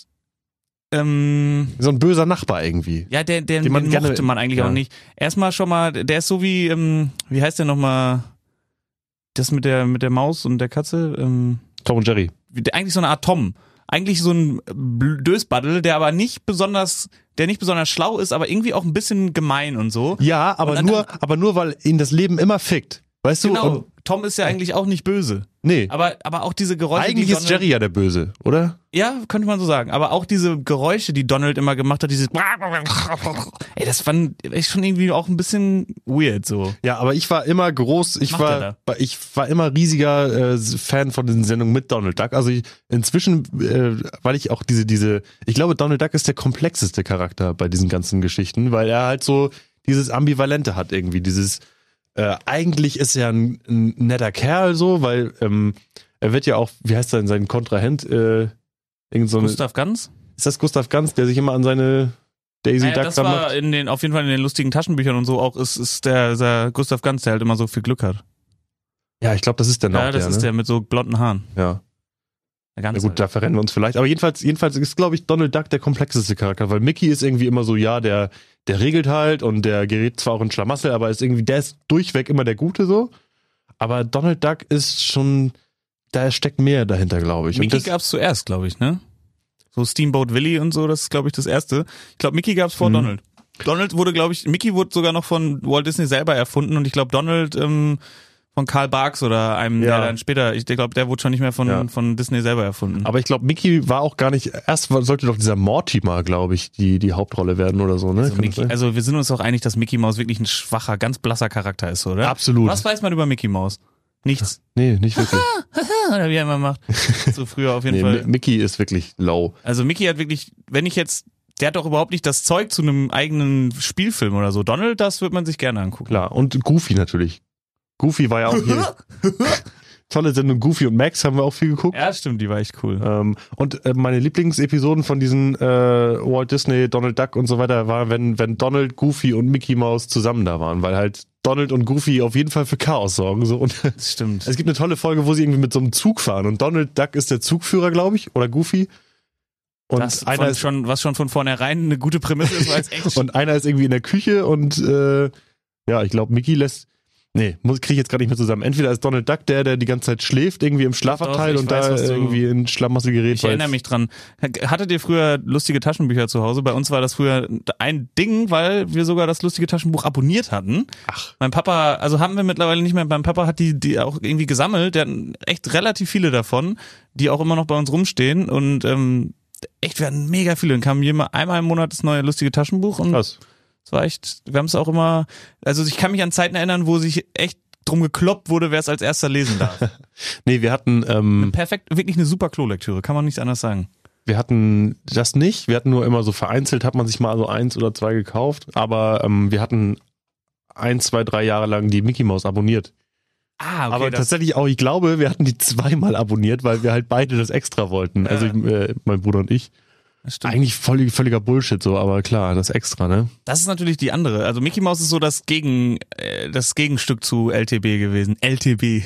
ähm, So ein böser Nachbar irgendwie. ja, der, der Den man den gerne- mochte man eigentlich ja. auch nicht. Erstmal schon mal, der ist so wie, ähm, wie heißt der nochmal, das mit der, mit der Maus und der Katze, ähm, Tom und Jerry. wie- der- eigentlich so eine Art Tom. Eigentlich so ein Bl- Dösbaddel, der aber nicht besonders, der nicht besonders schlau ist, aber irgendwie auch ein bisschen gemein und so. Ja, aber Und dann- nur, aber nur, weil ihn das Leben immer fickt. Weißt du? Genau. Und, Tom ist ja eigentlich auch nicht böse. nee. Aber, aber auch diese Geräusche, Eigentlich die ist Donald, Jerry ja der Böse, oder? Ja, könnte man so sagen. Aber auch diese Geräusche, die Donald immer gemacht hat, dieses ey, das fand ich schon irgendwie auch ein bisschen weird so. Ja, aber ich war immer groß, ich Macht er war, war, ich war immer riesiger äh, Fan von den Sendungen mit Donald Duck. Also ich, inzwischen, äh, weil ich auch diese, diese, ich glaube, Donald Duck ist der komplexeste Charakter bei diesen ganzen Geschichten, weil er halt so dieses Ambivalente hat irgendwie, dieses, äh, eigentlich ist er ein, ein netter Kerl so, weil ähm, er wird ja auch, wie heißt er denn, sein Kontrahent, äh, irgend so eine, Gustav Ganz? ist das Gustav Ganz, der sich immer an seine Daisy Naja, Duck das da war macht? in den, auf jeden Fall in den lustigen Taschenbüchern und so auch, ist, ist der, der Gustav Ganz, der halt immer so viel Glück hat. Ja, ich glaube, das ist der noch, Ja, das der, ist ne? der mit so blonden Haaren. Ja. Der Ganz Na gut, halt. da verrennen wir uns vielleicht. Aber jedenfalls, jedenfalls ist, glaube ich, Donald Duck der komplexeste Charakter, weil Mickey ist irgendwie immer so, ja, der, der regelt halt und der gerät zwar auch in Schlamassel, aber ist irgendwie, der ist durchweg immer der Gute so. Aber Donald Duck ist schon, da steckt mehr dahinter, glaube ich. Und Mickey das, gab's zuerst, glaube ich, ne? So Steamboat Willie und so, das ist, glaube ich, das erste. Ich glaube, Mickey gab's vor Mhm. Donald. Donald wurde, glaube ich, Mickey wurde sogar noch von Walt Disney selber erfunden und ich glaube, Donald ähm, von Karl Barks oder einem, Ja. der dann später, ich glaube, der wurde schon nicht mehr von, Ja. von Disney selber erfunden. Aber ich glaube, Mickey war auch gar nicht, erst war- sollte doch dieser Mortimer, glaube ich, die, die Hauptrolle werden oder so, ne? also, Kann das Mickey, sein? also wir sind uns auch einig, dass Mickey Mouse wirklich ein schwacher, ganz blasser Charakter ist, oder? Absolut. Was weiß man über Mickey Mouse? Nichts. Nee, nicht wirklich. Oder wie er immer macht. So früher auf jeden Nee, Fall. Mi- Mickey ist wirklich low. Also Mickey hat wirklich, wenn ich jetzt, der hat doch überhaupt nicht das Zeug zu einem eigenen Spielfilm oder so. Donald, das wird man sich gerne angucken. Klar. Und Goofy natürlich. Goofy war ja auch hier. Tolle Sendung. Goofy und Max haben wir auch viel geguckt. Ja, stimmt, die war echt cool. Ähm, und äh, meine Lieblingsepisoden von diesen äh, Walt Disney, Donald Duck und so weiter war, wenn, wenn Donald, Goofy und Mickey Mouse zusammen da waren, weil halt Donald und Goofy auf jeden Fall für Chaos sorgen. So. Und Das stimmt. es gibt eine tolle Folge, wo sie irgendwie mit so einem Zug fahren und Donald Duck ist der Zugführer, glaube ich, oder Goofy. Und das einer von ist schon, was schon von vornherein eine gute Prämisse ist, weil es echt und einer ist irgendwie in der Küche und äh, ja, ich glaube, Mickey lässt. Nee, muss kriege ich jetzt gerade nicht mehr zusammen. Entweder ist Donald Duck der, der die ganze Zeit schläft, irgendwie im Schlafabteil Doch, ich und weiß, da was du- irgendwie in Schlamassel gerät. Ich erinnere mich dran. Hattet ihr früher lustige Taschenbücher zu Hause? Bei uns war das früher ein Ding, weil wir sogar das lustige Taschenbuch abonniert hatten. Ach. Mein Papa, also haben wir mittlerweile nicht mehr, mein Papa hat die, die auch irgendwie gesammelt, der hat echt relativ viele davon, die auch immer noch bei uns rumstehen und ähm, echt, wir hatten mega viele. Dann kam jemand einmal im Monat das neue lustige Taschenbuch und Krass. es war echt, wir haben es auch immer, also ich kann mich an Zeiten erinnern, wo sich echt drum gekloppt wurde, wer es als erster lesen darf. Nee, wir hatten, ähm, Perfekt, wirklich eine super Klolektüre, kann man nichts anderes sagen. wir hatten das nicht. Wir hatten nur immer so vereinzelt, hat man sich mal so eins oder zwei gekauft. Aber ähm, wir hatten ein, zwei, drei Jahre lang die Mickey Mouse abonniert. Ah, okay, aber das, tatsächlich auch, ich glaube, wir hatten die zweimal abonniert, weil wir halt beide das extra wollten. Ja. Also ich, äh, mein Bruder und ich. das stimmt. Eigentlich völlig, völliger Bullshit so, aber klar, das extra, ne? Das ist natürlich die andere. Also Mickey Mouse ist so das Gegen, äh, das Gegenstück zu L T B gewesen. L T B.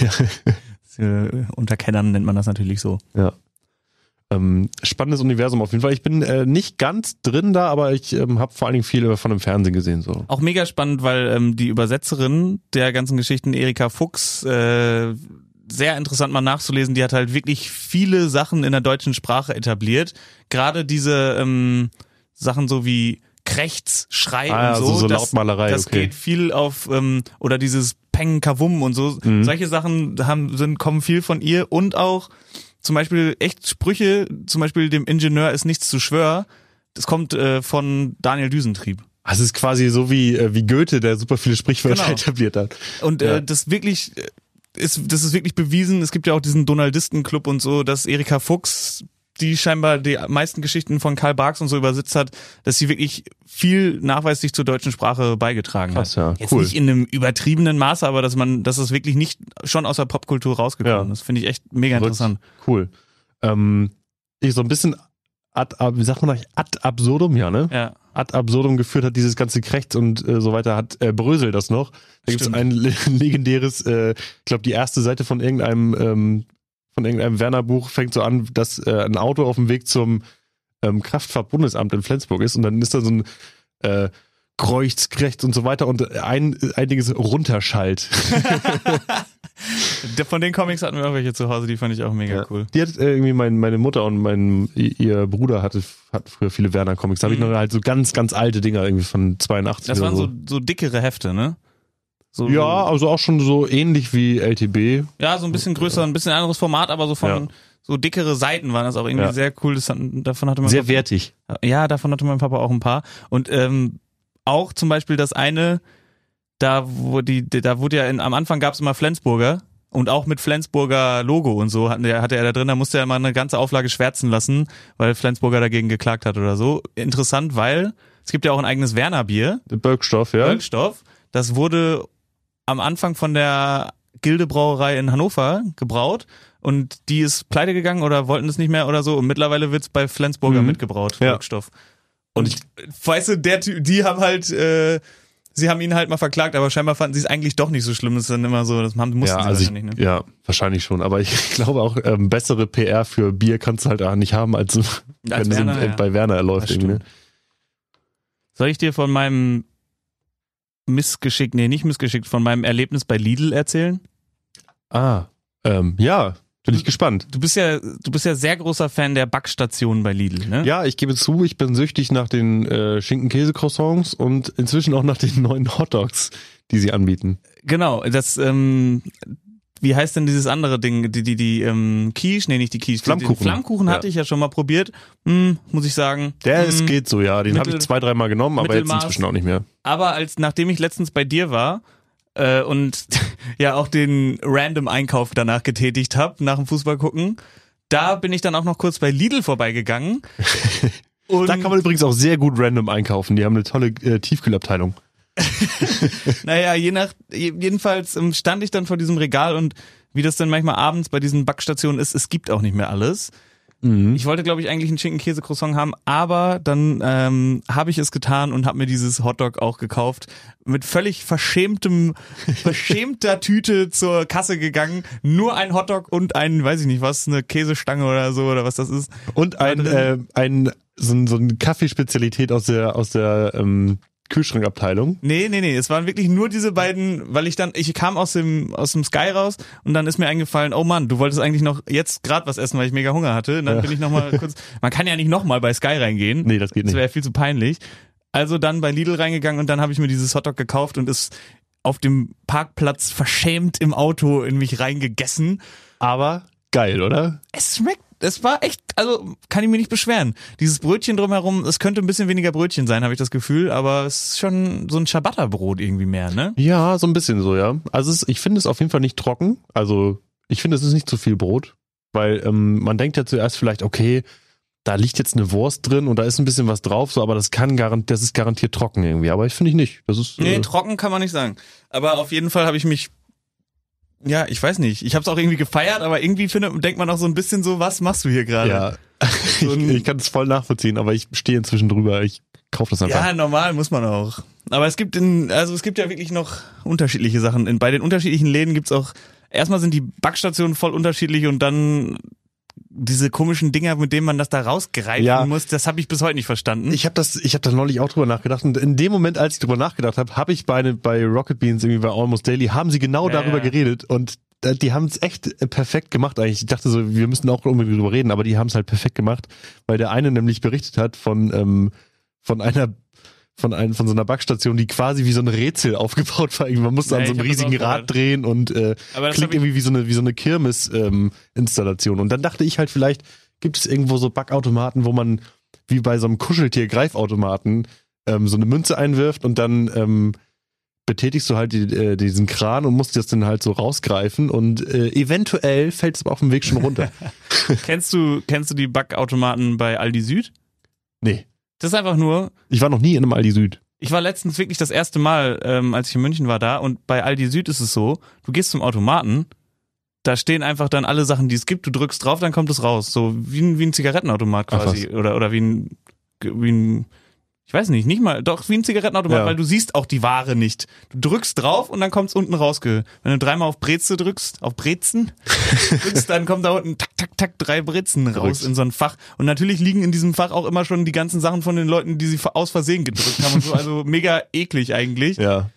Ja. Äh, unter Kennern nennt man das natürlich so. Ja. Ähm, spannendes Universum auf jeden Fall. Ich bin äh, nicht ganz drin da, aber ich ähm, habe vor allen Dingen viel von dem Fernsehen gesehen. So. Auch mega spannend, weil ähm, die Übersetzerin der ganzen Geschichten, Erika Fuchs, äh, sehr interessant mal nachzulesen. Die hat halt wirklich viele Sachen in der deutschen Sprache etabliert. Gerade diese ähm, Sachen so wie Krächz, Schrei Ah, und so. also so das, Lautmalerei, Das okay. geht viel auf, ähm, oder dieses Peng, Kavum und so. Mhm. Solche Sachen haben, sind, kommen viel von ihr und auch zum Beispiel echt Sprüche, zum Beispiel dem Ingenieur ist nichts zu schwör. Das kommt äh, von Daniel Düsentrieb. Also es ist quasi so wie, äh, wie Goethe, der super viele Sprichwörter Genau. etabliert hat. Und Ja. äh, das wirklich äh, ist, das ist wirklich bewiesen. Es gibt ja auch diesen Donaldistenclub und so, dass Erika Fuchs, die scheinbar die meisten Geschichten von Karl Barks und so übersetzt hat, dass sie wirklich viel nachweislich zur deutschen Sprache beigetragen Krass, hat. ja, Jetzt cool. nicht in einem übertriebenen Maße, aber dass man, dass es wirklich nicht schon aus der Popkultur rausgekommen Ja. ist. Finde ich echt mega Verrückt. interessant. Cool. Ähm, ich so ein bisschen ad, ab, wie sagt man eigentlich, ad absurdum, ja, ne? Ja. Ad absurdum geführt hat dieses ganze Krächz und äh, so weiter, hat äh, Brösel das noch. Da gibt es Stimmt. ein le- legendäres, äh, ich glaube, die erste Seite von irgendeinem ähm, von irgendeinem Werner-Buch fängt so an, dass äh, ein Auto auf dem Weg zum ähm, Kraftfahrt-Bundesamt in Flensburg ist und dann ist da so ein äh, Kreuchts, Krächz und so weiter und ein einiges runterschallt. Der- Von den Comics hatten wir auch welche zu Hause, die fand ich auch mega Ja. cool. Die hat äh, irgendwie mein, meine Mutter und mein ihr Bruder hatte hat früher viele Werner-Comics. Da habe ich Mhm. noch halt so ganz, ganz alte Dinger irgendwie von zweiundachtzig Das oder waren so. so, so dickere Hefte, ne? So, Ja, so, also auch schon so ähnlich wie L T B. ja, so ein bisschen größer, ein bisschen anderes Format, aber so von Ja. so dickere Seiten waren das auch irgendwie Ja. sehr cool. Das, hat- davon hatte man Sehr wertig. Ja, davon hatte mein Papa auch ein paar. Und ähm, auch zum Beispiel das eine, da wo die, da wurde ja in, am Anfang gab es immer Flensburger und auch mit Flensburger Logo und so hatte, er- hatte er da drin, da musste er mal eine ganze Auflage schwärzen lassen, weil Flensburger dagegen geklagt hat oder so. Interessant, weil es gibt ja auch ein eigenes Werner-Bier, Der Birkstoff, ja. Birkstoff. Das wurde am Anfang von der Gilde-Brauerei in Hannover gebraut und die ist pleite gegangen oder wollten es nicht mehr oder so und mittlerweile wird's bei Flensburger Mhm. mitgebraut, Ja. Wirkstoff. Und ich, weißt du, der Typ, die haben halt, äh, sie haben ihn halt mal verklagt, aber scheinbar fanden sie es eigentlich doch nicht so schlimm. Das ist dann immer so, das haben, mussten Ja, sie also ich, wahrscheinlich, ne? ja, wahrscheinlich schon. Aber ich glaube auch, ähm, bessere P R für Bier kannst du halt auch nicht haben, als, wenn es Werner, so, ja. bei Werner läuft. Das Irgendwie, ne? stimmt. Soll ich dir von meinem Missgeschick, nee, nicht Missgeschick, von meinem Erlebnis bei Lidl erzählen? Ah, ähm, ja, Bin ich gespannt. Du bist ja, du bist ja sehr großer Fan der Backstationen bei Lidl, ne? Ja, ich gebe zu, ich bin süchtig nach den äh, Schinken-Käse-Croissants und inzwischen auch nach den neuen Hotdogs, die sie anbieten. Genau, das, ähm, wie heißt denn dieses andere Ding, die, die, die, ähm, Quiche, nee, nicht die Quiche. Flammkuchen. Den Flammkuchen Ja. hatte ich ja schon mal probiert, hm, muss ich sagen. Der hm, ist, geht so, ja, den habe Mittel- ich zwei, dreimal genommen, aber jetzt Mittelmaß. inzwischen auch nicht mehr. Aber als, nachdem ich letztens bei dir war, äh, und ja auch den random Einkauf danach getätigt habe, nach dem Fußball gucken, da bin ich dann auch noch kurz bei Lidl vorbeigegangen. Und Da kann man übrigens auch sehr gut random einkaufen. Die haben eine tolle äh, Tiefkühlabteilung. Naja, je nach, jedenfalls ähm, stand ich dann vor diesem Regal und wie das dann manchmal abends bei diesen Backstationen ist, es gibt auch nicht mehr alles. Mhm. Ich wollte, glaube ich, eigentlich einen Schinken-Käse-Croissant haben, aber dann ähm, habe ich es getan und habe mir dieses Hotdog auch gekauft. Mit völlig verschämtem, verschämter Tüte zur Kasse gegangen. Nur ein Hotdog und ein, weiß ich nicht was, eine Käsestange oder so oder was das ist. Und ein, äh, ein so, ein- so eine Kaffeespezialität aus der aus der ähm, Kühlschrankabteilung. Nee, nee, nee, es waren wirklich nur diese beiden, weil ich dann, ich kam aus dem aus dem Sky raus und dann ist mir eingefallen, oh Mann, du wolltest eigentlich noch jetzt gerade was essen, weil ich mega Hunger hatte. Und dann Ja. bin ich nochmal kurz, man kann ja nicht nochmal bei Sky reingehen. Nee, das geht Das nicht. wäre viel zu peinlich. Also dann bei Lidl reingegangen und dann habe ich mir dieses Hotdog gekauft und ist auf dem Parkplatz verschämt im Auto in mich reingegessen. Aber geil, oder? Es schmeckt, es war echt, also kann ich mir nicht beschweren. Dieses Brötchen drumherum, es könnte ein bisschen weniger Brötchen sein, habe ich das Gefühl, aber es ist schon so ein Ciabatta-Brot irgendwie mehr, ne? Ja, so ein bisschen so, ja. Also es, ich finde es auf jeden Fall nicht trocken. Also ich finde, es ist nicht zu viel Brot, weil ähm, man denkt ja zuerst vielleicht, okay, da liegt jetzt eine Wurst drin und da ist ein bisschen was drauf, so, aber das kann garant, das ist garantiert trocken irgendwie. Aber ich finde ich nicht. Das ist Nee, äh, trocken kann man nicht sagen. Aber auf jeden Fall habe ich mich, ja, ich weiß nicht, ich habe es auch irgendwie gefeiert, aber irgendwie findet, denkt man auch so ein bisschen so, was machst du hier gerade? ja. So ich, ein- ich kann es voll nachvollziehen, aber ich stehe inzwischen drüber. Ich kaufe das einfach. Ja, normal muss man auch. Aber es gibt in, also es gibt ja wirklich noch unterschiedliche Sachen. In, bei den unterschiedlichen Läden gibt's auch, erstmal sind die Backstationen voll unterschiedlich und dann diese komischen Dinger, mit denen man das da rausgreifen Ja. muss, das habe ich bis heute nicht verstanden. Ich habe das, ich habe da neulich auch drüber nachgedacht und in dem Moment, als ich drüber nachgedacht habe, habe ich bei, bei Rocket Beans irgendwie bei Almost Daily, haben sie genau Ja, darüber ja. geredet und äh, die haben es echt äh, perfekt gemacht eigentlich. Ich dachte so, wir müssen auch unbedingt drüber reden, aber die haben es halt perfekt gemacht, weil der eine nämlich berichtet hat von ähm, von einer von einem von so einer Backstation, die quasi wie so ein Rätsel aufgebaut war. Man musste Ja, an so ich einem hab das riesigen auch Rad gehört. drehen und äh, Aber das klingt hab ich- irgendwie wie so eine wie so eine Kirmes-Installation. Und dann dachte ich halt, vielleicht gibt es irgendwo so Backautomaten, wo man wie bei so einem Kuscheltier-Greifautomaten ähm, so eine Münze einwirft und dann ähm, betätigst du halt die, äh, diesen Kran und musst das dann halt so rausgreifen und äh, eventuell fällt es auf dem Weg schon runter. Kennst du, kennst du die Backautomaten bei Aldi Süd? Nee, Das ist einfach nur, ich war noch nie in einem Aldi Süd. ich war letztens wirklich das erste Mal, ähm, als ich in München war, da und bei Aldi Süd ist es so, du gehst zum Automaten, da stehen einfach dann alle Sachen, die es gibt, du drückst drauf, dann kommt es raus. So wie ein, wie ein Zigarettenautomat Ach, quasi. Oder, oder wie ein, wie ein, ich weiß nicht, nicht mal, doch wie ein Zigarettenautomat, Ja. weil du siehst auch die Ware nicht. Du drückst drauf und dann kommt es unten rausge. Wenn du dreimal auf Breze drückst, auf Brezen, drückst, dann kommt da unten tak, tak, tak, drei Brezen raus Verrückt. in so ein Fach. Und natürlich liegen in diesem Fach auch immer schon die ganzen Sachen von den Leuten, die sie aus Versehen gedrückt haben und so. Also mega eklig eigentlich. Ja.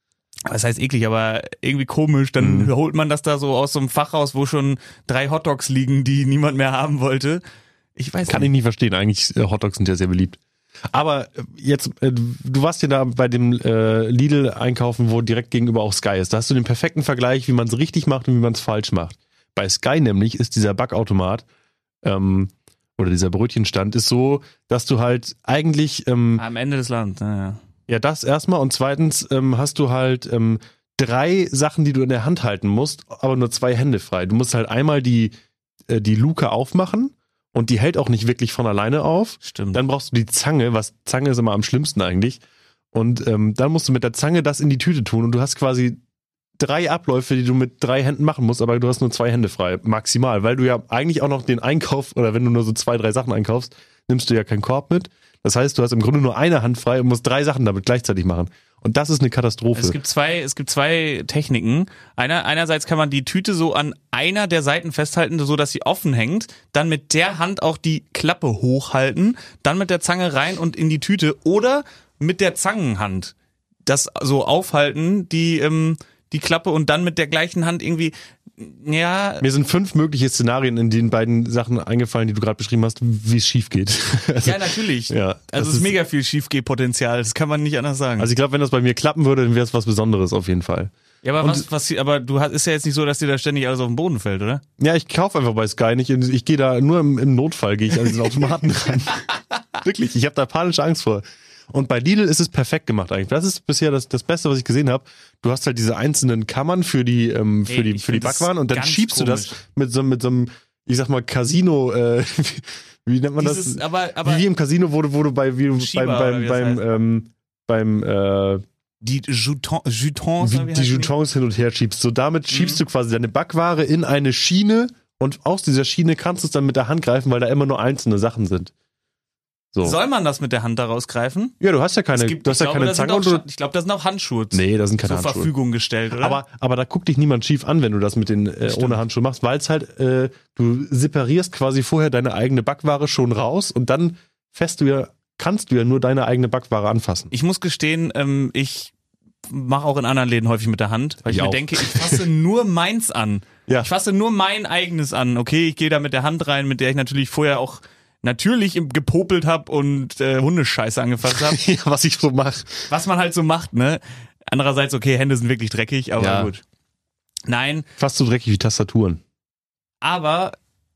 Was heißt eklig, aber irgendwie komisch. Dann Mhm. holt man das da so aus so einem Fach raus, wo schon drei Hotdogs liegen, die niemand mehr haben wollte. Ich weiß Kann ich nicht. nicht verstehen. Eigentlich, äh, Hotdogs sind ja sehr beliebt. Aber äh, jetzt, äh, du warst ja da bei dem äh, Lidl einkaufen, wo direkt gegenüber auch Sky ist. Da hast du den perfekten Vergleich, wie man es richtig macht und wie man es falsch macht. Bei Sky nämlich ist dieser Backautomat ähm, oder dieser Brötchenstand ist so, dass du halt eigentlich ähm, Am Ende des Landes. Ja, ja. ja, das erstmal und zweitens ähm, hast du halt ähm, drei Sachen, die du in der Hand halten musst, aber nur zwei Hände frei. Du musst halt einmal die, äh, die Luke aufmachen und die hält auch nicht wirklich von alleine auf. Stimmt. Dann brauchst du die Zange, was Zange ist immer am schlimmsten eigentlich. Und ähm, dann musst du mit der Zange das in die Tüte tun und du hast quasi drei Abläufe, die du mit drei Händen machen musst, aber du hast nur zwei Hände frei, maximal, weil du ja eigentlich auch noch den Einkauf, oder wenn du nur so zwei, drei Sachen einkaufst, nimmst du ja keinen Korb mit. Das heißt, du hast im Grunde nur eine Hand frei und musst drei Sachen damit gleichzeitig machen. Und das ist eine Katastrophe. Es gibt zwei, es gibt zwei Techniken. Einer, einerseits kann man die Tüte so an einer der Seiten festhalten, so dass sie offen hängt, dann mit der Hand auch die Klappe hochhalten, dann mit der Zange rein und in die Tüte oder mit der Zangenhand das so aufhalten, die, ähm, die Klappe und dann mit der gleichen Hand irgendwie, ja. Mir sind fünf mögliche Szenarien in den beiden Sachen eingefallen, die du gerade beschrieben hast, wie es schief geht. Also, ja, natürlich. Ja, also es ist mega viel Schiefgehpotenzial, das kann man nicht anders sagen. Also ich glaube, wenn das bei mir klappen würde, dann wäre es was Besonderes auf jeden Fall. Ja, aber und, was, was, aber du hast, ist ja jetzt nicht so, dass dir da ständig alles auf den Boden fällt, oder? Ja, ich kaufe einfach bei Sky nicht. Ich gehe da nur im, im Notfall, gehe ich an diesen Automaten ran. Wirklich, ich habe da panische Angst vor. Und bei Lidl ist es perfekt gemacht eigentlich. Das ist bisher das, das Beste, was ich gesehen habe. Du hast halt diese einzelnen Kammern für die ähm, für Ey, die für die Backwaren und dann schiebst komisch. du das mit so mit so einem, ich sag mal, Casino. Äh, wie nennt man Dieses, das? aber, aber wie, wie im Casino, wo du, wo du bei wie Schieber, beim beim beim heißt. ähm, beim äh, die Jeton, Jetons, wie wie die heißen Jetons hin und her schiebst. So damit schiebst Mhm. du quasi deine Backware in eine Schiene und aus dieser Schiene kannst du es dann mit der Hand greifen, weil da immer nur einzelne Sachen sind. So. Soll man das mit der Hand da rausgreifen? Ja, du hast ja keine, Es gibt- du hast ich ja glaube, keine da sind Zange und auch, du, ich glaube, da sind auch Handschuhe nee, da sind keine zur Handschuhe. Verfügung gestellt, oder? Aber, aber da guckt dich niemand schief an, wenn du das mit den äh, Stimmt. ohne Handschuhe machst, weil es halt, äh, du separierst quasi vorher deine eigene Backware schon raus und dann fährst du ja, kannst du ja nur deine eigene Backware anfassen. Ich muss gestehen, ähm, ich mache auch in anderen Läden häufig mit der Hand, weil ich, Ich mir auch. denke, ich fasse nur meins an. Ja. Ich fasse nur mein eigenes an. Okay, ich gehe da mit der Hand rein, mit der ich natürlich vorher auch natürlich im- gepopelt habe und äh, Hundescheiße angefasst habe. Ja, was ich so mache. Was man halt so macht, ne? Andererseits, okay, Hände sind wirklich dreckig, aber Ja. gut. Nein, Fast so dreckig wie Tastaturen. aber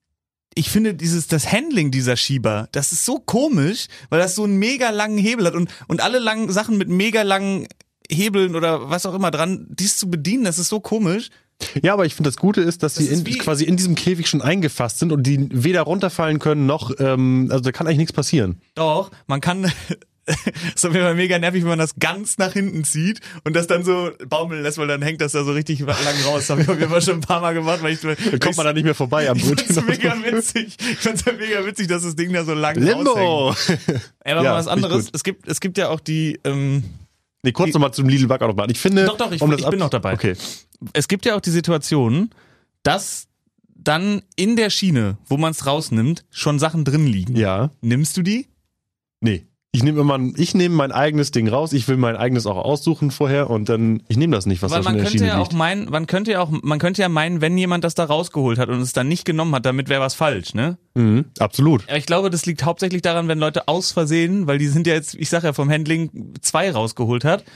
ich finde dieses, das Handling dieser Schieber, das ist so komisch, weil das so einen mega langen Hebel hat und, und alle langen Sachen mit mega langen Hebeln oder was auch immer dran, dies zu bedienen, das ist so komisch. Ja, aber ich finde das Gute ist, dass Das sie ist in, wie- quasi in diesem Käfig schon eingefasst sind und die weder runterfallen können noch, ähm, also da kann eigentlich nichts passieren. Doch, man kann, ist auf jeden Fall mega nervig, wenn man das ganz nach hinten zieht und das dann so baumeln lässt, weil dann hängt das da so richtig lang raus. Das habe ich auf jeden Fall schon ein paar Mal gemacht, weil ich, Da kommt man da nicht mehr vorbei am ich Brötchen. fand's mega witzig. Ich fand's halt mega witzig, dass das Ding da so lang Limbo! raushängt. Aber Ja, mal was finde ich anderes. gut. Es gibt, es gibt ja auch die, ähm, Nee, kurz nochmal zum Lidl Backautomat. Ich finde, Doch, doch, ich- um das ich bin ab- noch dabei. Okay. es gibt ja auch die Situation, dass dann in der Schiene, wo man es rausnimmt, schon Sachen drin liegen. Ja. Nimmst du die? Nee. Ich nehme immer, ich nehme mein eigenes Ding raus. Ich will mein eigenes auch aussuchen vorher und dann, ich nehme das nicht, was Weil da schon man in der könnte Schiene ja auch liegt. meinen, man könnte ja auch, man könnte ja meinen, wenn jemand das da rausgeholt hat und es dann nicht genommen hat, damit wäre was falsch, ne? Mhm, absolut. Aber ich glaube, das liegt hauptsächlich daran, wenn Leute aus Versehen, weil die sind ja jetzt, ich sag ja vom Handling, zwei rausgeholt hat.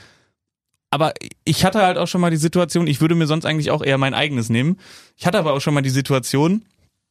Aber ich hatte halt auch schon mal die Situation, ich würde mir sonst eigentlich auch eher mein eigenes nehmen. Ich hatte aber auch schon mal die Situation,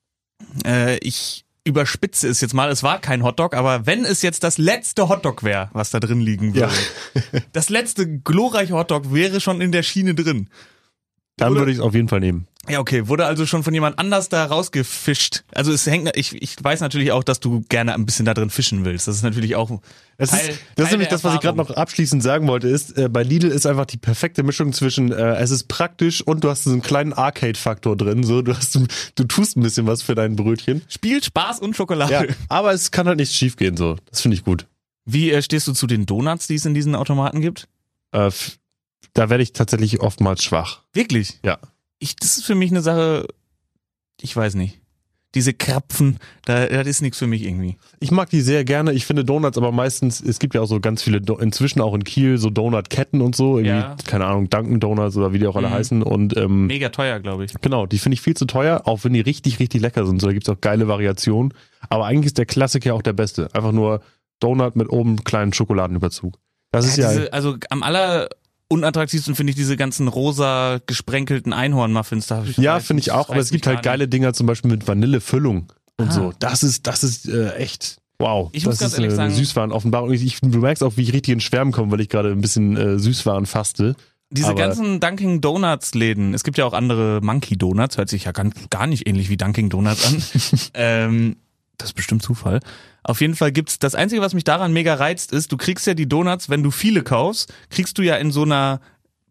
äh, ich überspitze es jetzt mal, es war kein Hotdog, aber wenn es jetzt das letzte Hotdog wäre, was da drin liegen würde, Ja. das letzte glorreiche Hotdog wäre schon in der Schiene drin. Dann Oder- würde ich es auf jeden Fall nehmen. Ja, okay, wurde also schon von jemand anders da rausgefischt. Also es hängt, ich, ich weiß natürlich auch, dass du gerne ein bisschen da drin fischen willst. Das ist natürlich auch Das Teil, ist, das ist Teil nämlich der das, was ich gerade Erfahrung. noch abschließend sagen wollte, ist, äh, bei Lidl ist einfach die perfekte Mischung zwischen, äh, es ist praktisch und du hast so einen kleinen Arcade-Faktor drin, so, du hast, du tust ein bisschen was für dein Brötchen. Spiel, Spaß und Schokolade. Ja, aber es kann halt nichts schief gehen, so. Das finde ich gut. Wie äh, stehst du zu den Donuts, die es in diesen Automaten gibt? Äh, f- da werde ich tatsächlich oftmals schwach. Wirklich? Ja. Ich, das ist für mich eine Sache, ich weiß nicht. Diese Krapfen, da, das ist nichts für mich irgendwie. Ich mag die sehr gerne. Ich finde Donuts aber meistens, es gibt ja auch so ganz viele, Do- inzwischen auch in Kiel, so Donut-Ketten und so. Irgendwie, Ja. keine Ahnung, Dunkin' Donuts oder wie die auch alle Mhm. heißen. Und ähm, Mega teuer, glaube ich. genau, die finde ich viel zu teuer, auch wenn die richtig, richtig lecker sind. So, da gibt's auch geile Variationen. Aber eigentlich ist der Klassiker auch der beste. Einfach nur Donut mit oben kleinen Schokoladenüberzug. Das ist ja. diese, also am aller unattraktivsten finde ich diese ganzen rosa gesprenkelten Einhornmuffins. Da hab ich- Ja, weiß finde ich nicht, auch, das aber es reizt gibt mich halt gar geile Dinger, zum Beispiel mit Vanillefüllung und Ah. so. Das ist, das ist äh, echt. Wow. Ich muss das ganz ist ehrlich eine, eine sagen- Süßwarenoffenbarung. Ich, ich, du merkst auch, wie ich richtig in Schwärmen komme, weil ich gerade ein bisschen äh, Süßwaren faste. Diese Aber- ganzen Dunkin' Donuts Läden, es gibt ja auch andere Monkey Donuts, hört sich ja gar, gar nicht ähnlich wie Dunkin' Donuts an. ähm, das ist bestimmt Zufall. Auf jeden Fall gibt's, das Einzige, was mich daran mega reizt, ist, du kriegst ja die Donuts, wenn du viele kaufst, kriegst du ja in so einer,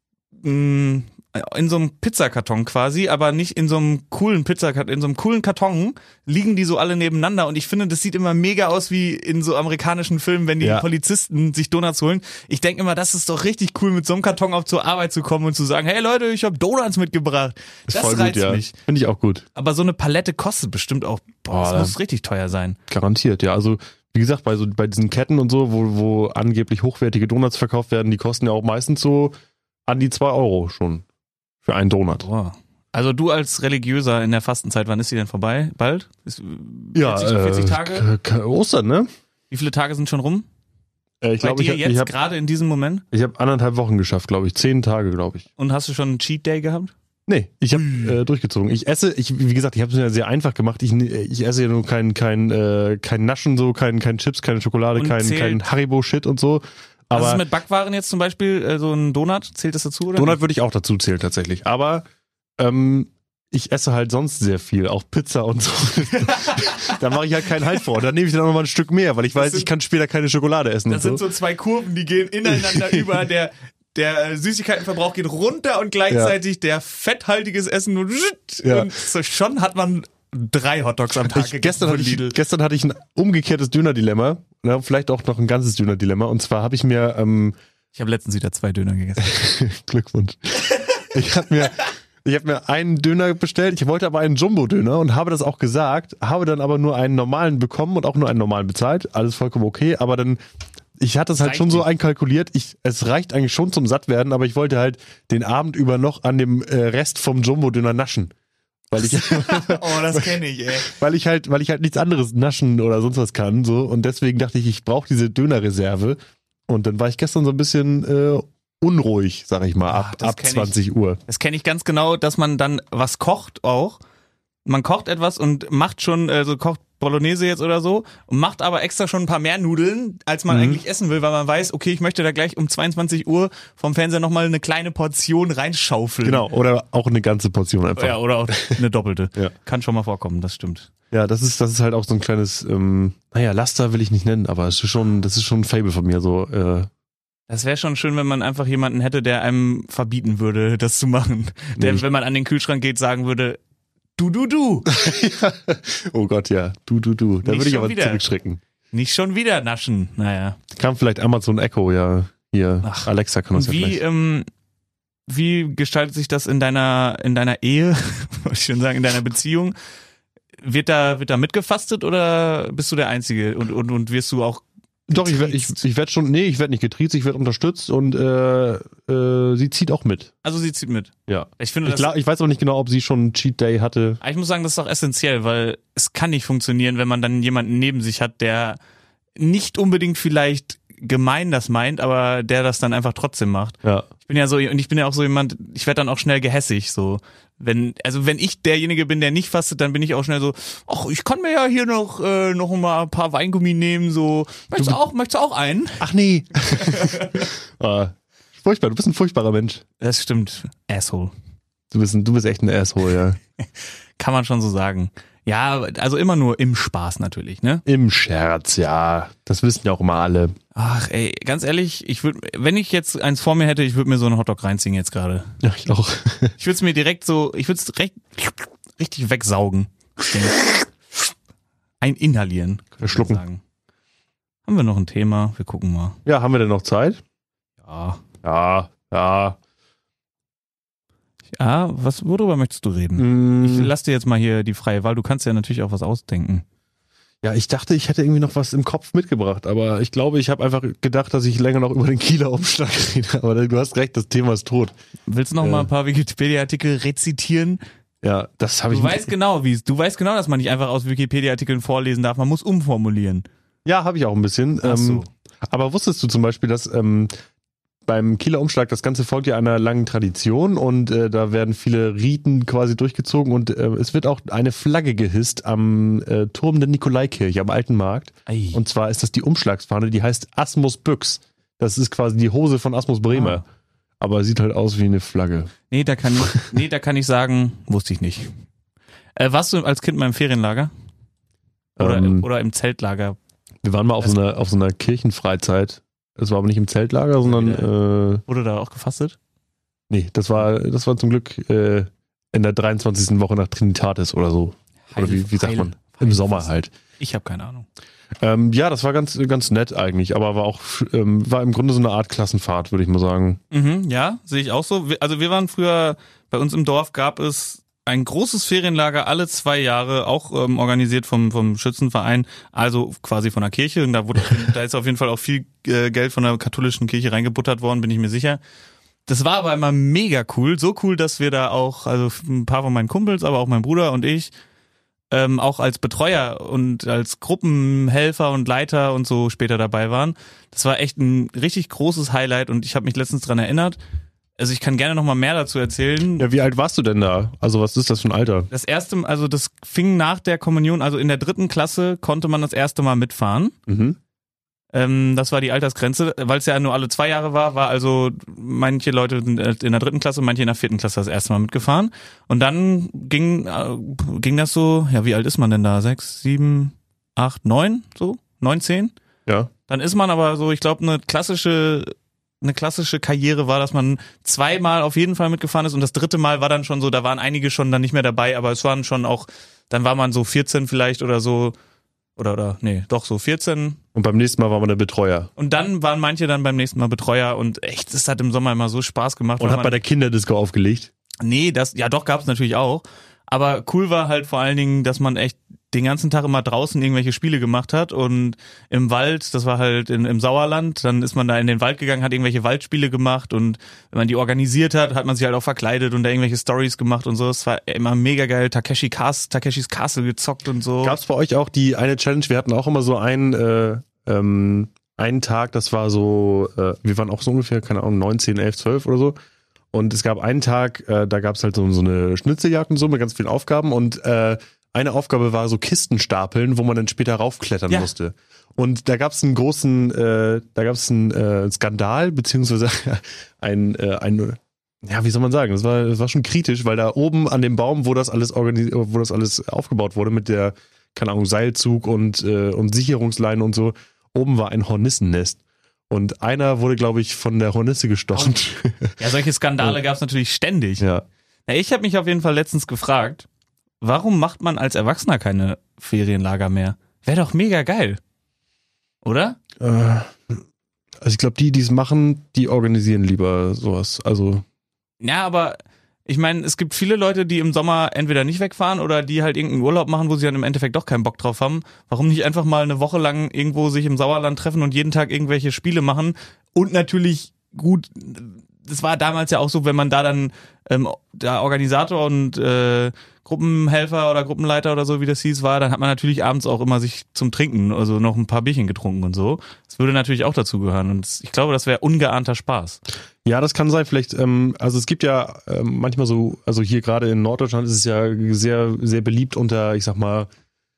mh, in so einem Pizzakarton quasi, aber nicht in so einem coolen Pizzakarton, in so einem coolen Karton liegen die so alle nebeneinander und ich finde, das sieht immer mega aus wie in so amerikanischen Filmen, wenn die Ja. Polizisten sich Donuts holen. Ich denke immer, das ist doch richtig cool, mit so einem Karton auf zur Arbeit zu kommen und zu sagen, hey Leute, ich habe Donuts mitgebracht. Ist Das voll reizt gut, ja. mich. Finde ich auch gut. Aber so eine Palette kostet bestimmt auch, boah, das Boah, muss richtig teuer sein. Garantiert, ja. Also, wie gesagt, bei so bei diesen Ketten und so, wo, wo angeblich hochwertige Donuts verkauft werden, die kosten ja auch meistens so an die zwei Euro schon. Für einen Donut. Boah. Also du als Religiöser in der Fastenzeit, wann ist die denn vorbei? Bald? Ist Ja, vierzig, vierzig äh, Tage? K- K- Ostern, ne? Wie viele Tage sind schon rum? Äh, ich Bei glaube, ich dir habe jetzt ich hab, gerade in diesem Moment? ich hab anderthalb Wochen geschafft, glaube ich. Zehn Tage, glaube ich. Und hast du schon einen Cheat Day gehabt? Nee, ich habe äh, durchgezogen. Ich esse, ich wie gesagt, ich habe es mir sehr einfach gemacht. Ich, ich esse ja nur kein kein äh, kein Naschen so, kein kein Chips, keine Schokolade, Und kein zählt- kein Haribo Shit und so. Was Aber ist mit Backwaren jetzt zum Beispiel? Äh, so ein Donut, zählt das dazu? Oder Donut nicht? würde ich auch dazu zählen tatsächlich. Aber ähm, ich esse halt sonst sehr viel, auch Pizza und so. Da mache ich halt keinen Halt vor. Da nehme ich dann auch noch mal ein Stück mehr, weil ich weiß, sind- ich kann später keine Schokolade essen Das und sind so zwei Kurven, die gehen ineinander über. Der, der äh, Süßigkeitenverbrauch geht runter und gleichzeitig der fetthaltiges Essen und, Ja. und so schon hat man drei Hotdogs am Tag Ich, gestern, hatte von Lidl. ich, gestern hatte ich ein umgekehrtes Döner-Dilemma. Ne, vielleicht auch noch ein ganzes Döner-Dilemma. Und zwar habe ich mir, ähm, Ich habe letztens wieder zwei Döner gegessen. Glückwunsch. Ich habe mir, ich habe mir einen Döner bestellt. Ich wollte aber einen Jumbo-Döner und habe das auch gesagt, habe dann aber nur einen normalen bekommen und auch nur einen normalen bezahlt. Alles vollkommen okay. Aber dann, ich hatte es halt Reicht schon so nicht. einkalkuliert. Ich, es reicht eigentlich schon zum Sattwerden, aber ich wollte halt den Abend über noch an dem äh, Rest vom Jumbo-Döner naschen. Weil ich, Oh, das kenne ich, ey. weil ich halt, weil ich halt nichts anderes naschen oder sonst was kann, so. Und deswegen dachte ich, ich brauche diese Dönerreserve. Und dann war ich gestern so ein bisschen äh, unruhig, sag ich mal, Ach, ab, das ab kenn ich. zwanzig Uhr. Das kenne ich ganz genau, dass man dann was kocht auch. Man kocht etwas und macht schon, also kocht Bolognese jetzt oder so und macht aber extra schon ein paar mehr Nudeln, als man Mhm. eigentlich essen will, weil man weiß, okay, ich möchte da gleich um zweiundzwanzig Uhr vom Fernseher nochmal eine kleine Portion reinschaufeln. Genau, oder auch eine ganze Portion einfach. Ja, oder auch eine doppelte. Ja. Kann schon mal vorkommen, das stimmt. Ja, das ist, das ist halt auch so ein kleines, ähm, naja, Laster will ich nicht nennen, aber es ist schon, das ist schon ein Fable von mir, so, äh, Das wäre schon schön, wenn man einfach jemanden hätte, der einem verbieten würde, das zu machen. Der, Nee. wenn man an den Kühlschrank geht, sagen würde, du, du, du, oh Gott, ja, du, du, du. Da Nicht würde ich schon aber wieder. zurückschrecken. nicht schon wieder naschen. Naja. Kam vielleicht Amazon Echo, ja, hier, Ach. Alexa kann das Und ja wie, vielleicht. ähm, wie gestaltet sich das in deiner, in deiner Ehe, wollte ich schon sagen, in deiner Beziehung? Wird da, wird da mitgefastet oder bist du der Einzige? Und, und, und wirst du auch Doch, ich werde ich, ich werd schon, nee, ich werde nicht getriezt, ich werde unterstützt und äh, äh, sie zieht auch mit. Also sie zieht mit. Ja. Ich finde Ich, das. glaub, ich weiß auch nicht genau, ob sie schon einen Cheat Day hatte. Aber ich muss sagen, das ist doch essentiell, weil es kann nicht funktionieren, wenn man dann jemanden neben sich hat, der nicht unbedingt vielleicht gemein das meint, aber der das dann einfach trotzdem macht. Ja. Ich bin ja so, und ich bin ja auch so jemand, ich werde dann auch schnell gehässig, so. Wenn, also wenn ich derjenige bin, der nicht fastet, dann bin ich auch schnell so, ach, ich kann mir ja hier noch, äh, noch mal ein paar Weingummi nehmen, so. Möchtest du auch, möchtest du auch einen? Ach nee. ah, furchtbar, du bist ein furchtbarer Mensch. Das stimmt. Asshole. Du bist, ein, du bist echt ein Asshole, ja. Kann man schon so sagen. Ja, also immer nur im Spaß natürlich, ne? Im Scherz, ja. Das wissen ja auch immer alle. Ach, ey, ganz ehrlich, ich würde, wenn ich jetzt eins vor mir hätte, ich würde mir so einen Hotdog reinziehen jetzt gerade. Ja, ich auch. Ich würde es mir direkt so, ich würde es recht, richtig wegsaugen. das Ding. Ein Inhalieren. kann man Schlucken. sagen. Haben wir noch ein Thema? Wir gucken mal. Ja, haben wir denn noch Zeit? Ja. Ja, ja. Ja, was, worüber möchtest du reden? Ich Mm, lass dir jetzt mal hier die freie Wahl. Du kannst ja natürlich auch was ausdenken. ja, ich dachte, ich hätte irgendwie noch was im Kopf mitgebracht, aber ich glaube, ich habe einfach gedacht, dass ich länger noch über den Kieler Umschlag rede. Aber du hast recht, das Thema ist tot. Willst du noch Ja. mal ein paar Wikipedia-Artikel rezitieren? Ja, das habe ich. Du weißt genau, wie es. Du weißt genau, dass man nicht einfach aus Wikipedia-Artikeln vorlesen darf. Man muss umformulieren. Ja, habe ich auch ein bisschen. Ach so. Ähm, aber wusstest du zum Beispiel, dass ähm, beim Kieler Umschlag das Ganze folgt ja einer langen Tradition und äh, da werden viele Riten quasi durchgezogen und äh, es wird auch eine Flagge gehisst am äh, Turm der Nikolaikirche am Alten Markt. Ei. Und zwar ist das die Umschlagsfahne, die heißt Asmus Büchs. Das ist quasi die Hose von Asmus Bremer. Ah. Aber sieht halt aus wie eine Flagge. Nee, da kann ich, nee, da kann ich sagen, wusste ich nicht. Äh, warst du als Kind mal im Ferienlager? Oder, Ähm, oder im Zeltlager? Wir waren mal auf so einer, auf so einer Kirchenfreizeit. Das war aber nicht im Zeltlager, sondern äh, Wurde da auch gefastet? nee, das war, das war zum Glück äh, in der dreiundzwanzigsten Woche nach Trinitatis oder so. Oder wie, wie sagt Heil- man? Im Heil- Sommer halt. Ich habe keine Ahnung. Ähm, ja, das war ganz, ganz nett eigentlich, aber war auch, ähm, war im Grunde so eine Art Klassenfahrt, würde ich mal sagen. Mhm, ja, sehe ich auch so. Wir- Also wir waren früher, bei uns im Dorf gab es ein großes Ferienlager alle zwei Jahre, auch ähm, organisiert vom, vom Schützenverein, also quasi von der Kirche. Und da wurde, da ist auf jeden Fall auch viel äh, Geld von der katholischen Kirche reingebuttert worden, bin ich mir sicher. das war aber immer mega cool. So cool, dass wir da auch, also ein paar von meinen Kumpels, aber auch mein Bruder und ich, ähm, auch als Betreuer und als Gruppenhelfer und Leiter und so später dabei waren. Das war echt ein richtig großes Highlight und ich habe mich letztens dran erinnert. Also ich kann gerne noch mal mehr dazu erzählen. Ja, wie alt warst du denn da? Also was ist das für ein Alter? Das erste, also das fing nach der Kommunion, also in der dritten Klasse konnte man das erste Mal mitfahren. Mhm. Ähm, das war die Altersgrenze, weil es ja nur alle zwei Jahre war, war also manche Leute sind in der dritten Klasse, manche in der vierten Klasse das erste Mal mitgefahren. Und dann ging, äh, ging das so, ja, wie alt ist man denn da? Sechs, sieben, acht, neun, so? Neun, zehn? Ja. Dann ist man aber so, ich glaube, eine klassische eine klassische Karriere war, dass man zweimal auf jeden Fall mitgefahren ist und das dritte Mal war dann schon so, da waren einige schon dann nicht mehr dabei, aber es waren schon auch, dann war man so vierzehn vielleicht oder so, oder, oder, nee, doch so vierzehn. Und beim nächsten Mal war man der Betreuer. Und dann waren manche dann beim nächsten Mal Betreuer und echt, es hat im Sommer immer so Spaß gemacht. Und hat bei der Kinderdisco aufgelegt? Nee, das, ja doch, gab's natürlich auch. Aber cool war halt vor allen Dingen, dass man echt den ganzen Tag immer draußen irgendwelche Spiele gemacht hat und im Wald, das war halt in, im Sauerland, dann ist man da in den Wald gegangen, hat irgendwelche Waldspiele gemacht und wenn man die organisiert hat, hat man sich halt auch verkleidet und da irgendwelche Stories gemacht und so. Es war immer mega geil, Takeshi Cas- Takeshis Castle gezockt und so. Gab's bei euch auch die eine Challenge? Wir hatten auch immer so einen, äh, ähm, einen Tag, das war so, äh, wir waren auch so ungefähr, keine Ahnung, neun, zehn, elf, zwölf oder so. Und es gab einen Tag, äh, da gab's halt so, so eine Schnitzeljagd und so mit ganz vielen Aufgaben und äh, eine Aufgabe war so Kisten stapeln, wo man dann später raufklettern ja. musste. Und da gab es einen großen, äh, da gab es einen äh, Skandal, beziehungsweise ein, äh, ein, ja, wie soll man sagen, das war, das war schon kritisch, weil da oben an dem Baum, wo das alles organisiert, wo das alles aufgebaut wurde, mit der, keine Ahnung, Seilzug und, äh, und Sicherungsleine und so, oben war ein Hornissennest. Und einer wurde, glaube ich, von der Hornisse gestochen. Ja, solche Skandale gab es natürlich ständig. Ja. Na, ich habe mich auf jeden Fall letztens gefragt, warum macht man als Erwachsener keine Ferienlager mehr? Wäre doch mega geil. Oder? Äh, also ich glaube, die, die es machen, die organisieren lieber sowas. Also. Ja, aber ich meine, es gibt viele Leute, die im Sommer entweder nicht wegfahren oder die halt irgendeinen Urlaub machen, wo sie dann im Endeffekt doch keinen Bock drauf haben. Warum nicht einfach mal eine Woche lang irgendwo sich im Sauerland treffen und jeden Tag irgendwelche Spiele machen? Und natürlich gut, das war damals ja auch so, wenn man da dann ähm, der Organisator und äh, Gruppenhelfer oder Gruppenleiter oder so, wie das hieß, war, dann hat man natürlich abends auch immer sich zum Trinken, also noch ein paar Bierchen getrunken und so. Das würde natürlich auch dazu gehören und ich glaube, das wäre ungeahnter Spaß. Ja, das kann sein, vielleicht, ähm, also es gibt ja ähm, manchmal so, also hier gerade in Norddeutschland ist es ja sehr, sehr beliebt unter, ich sag mal,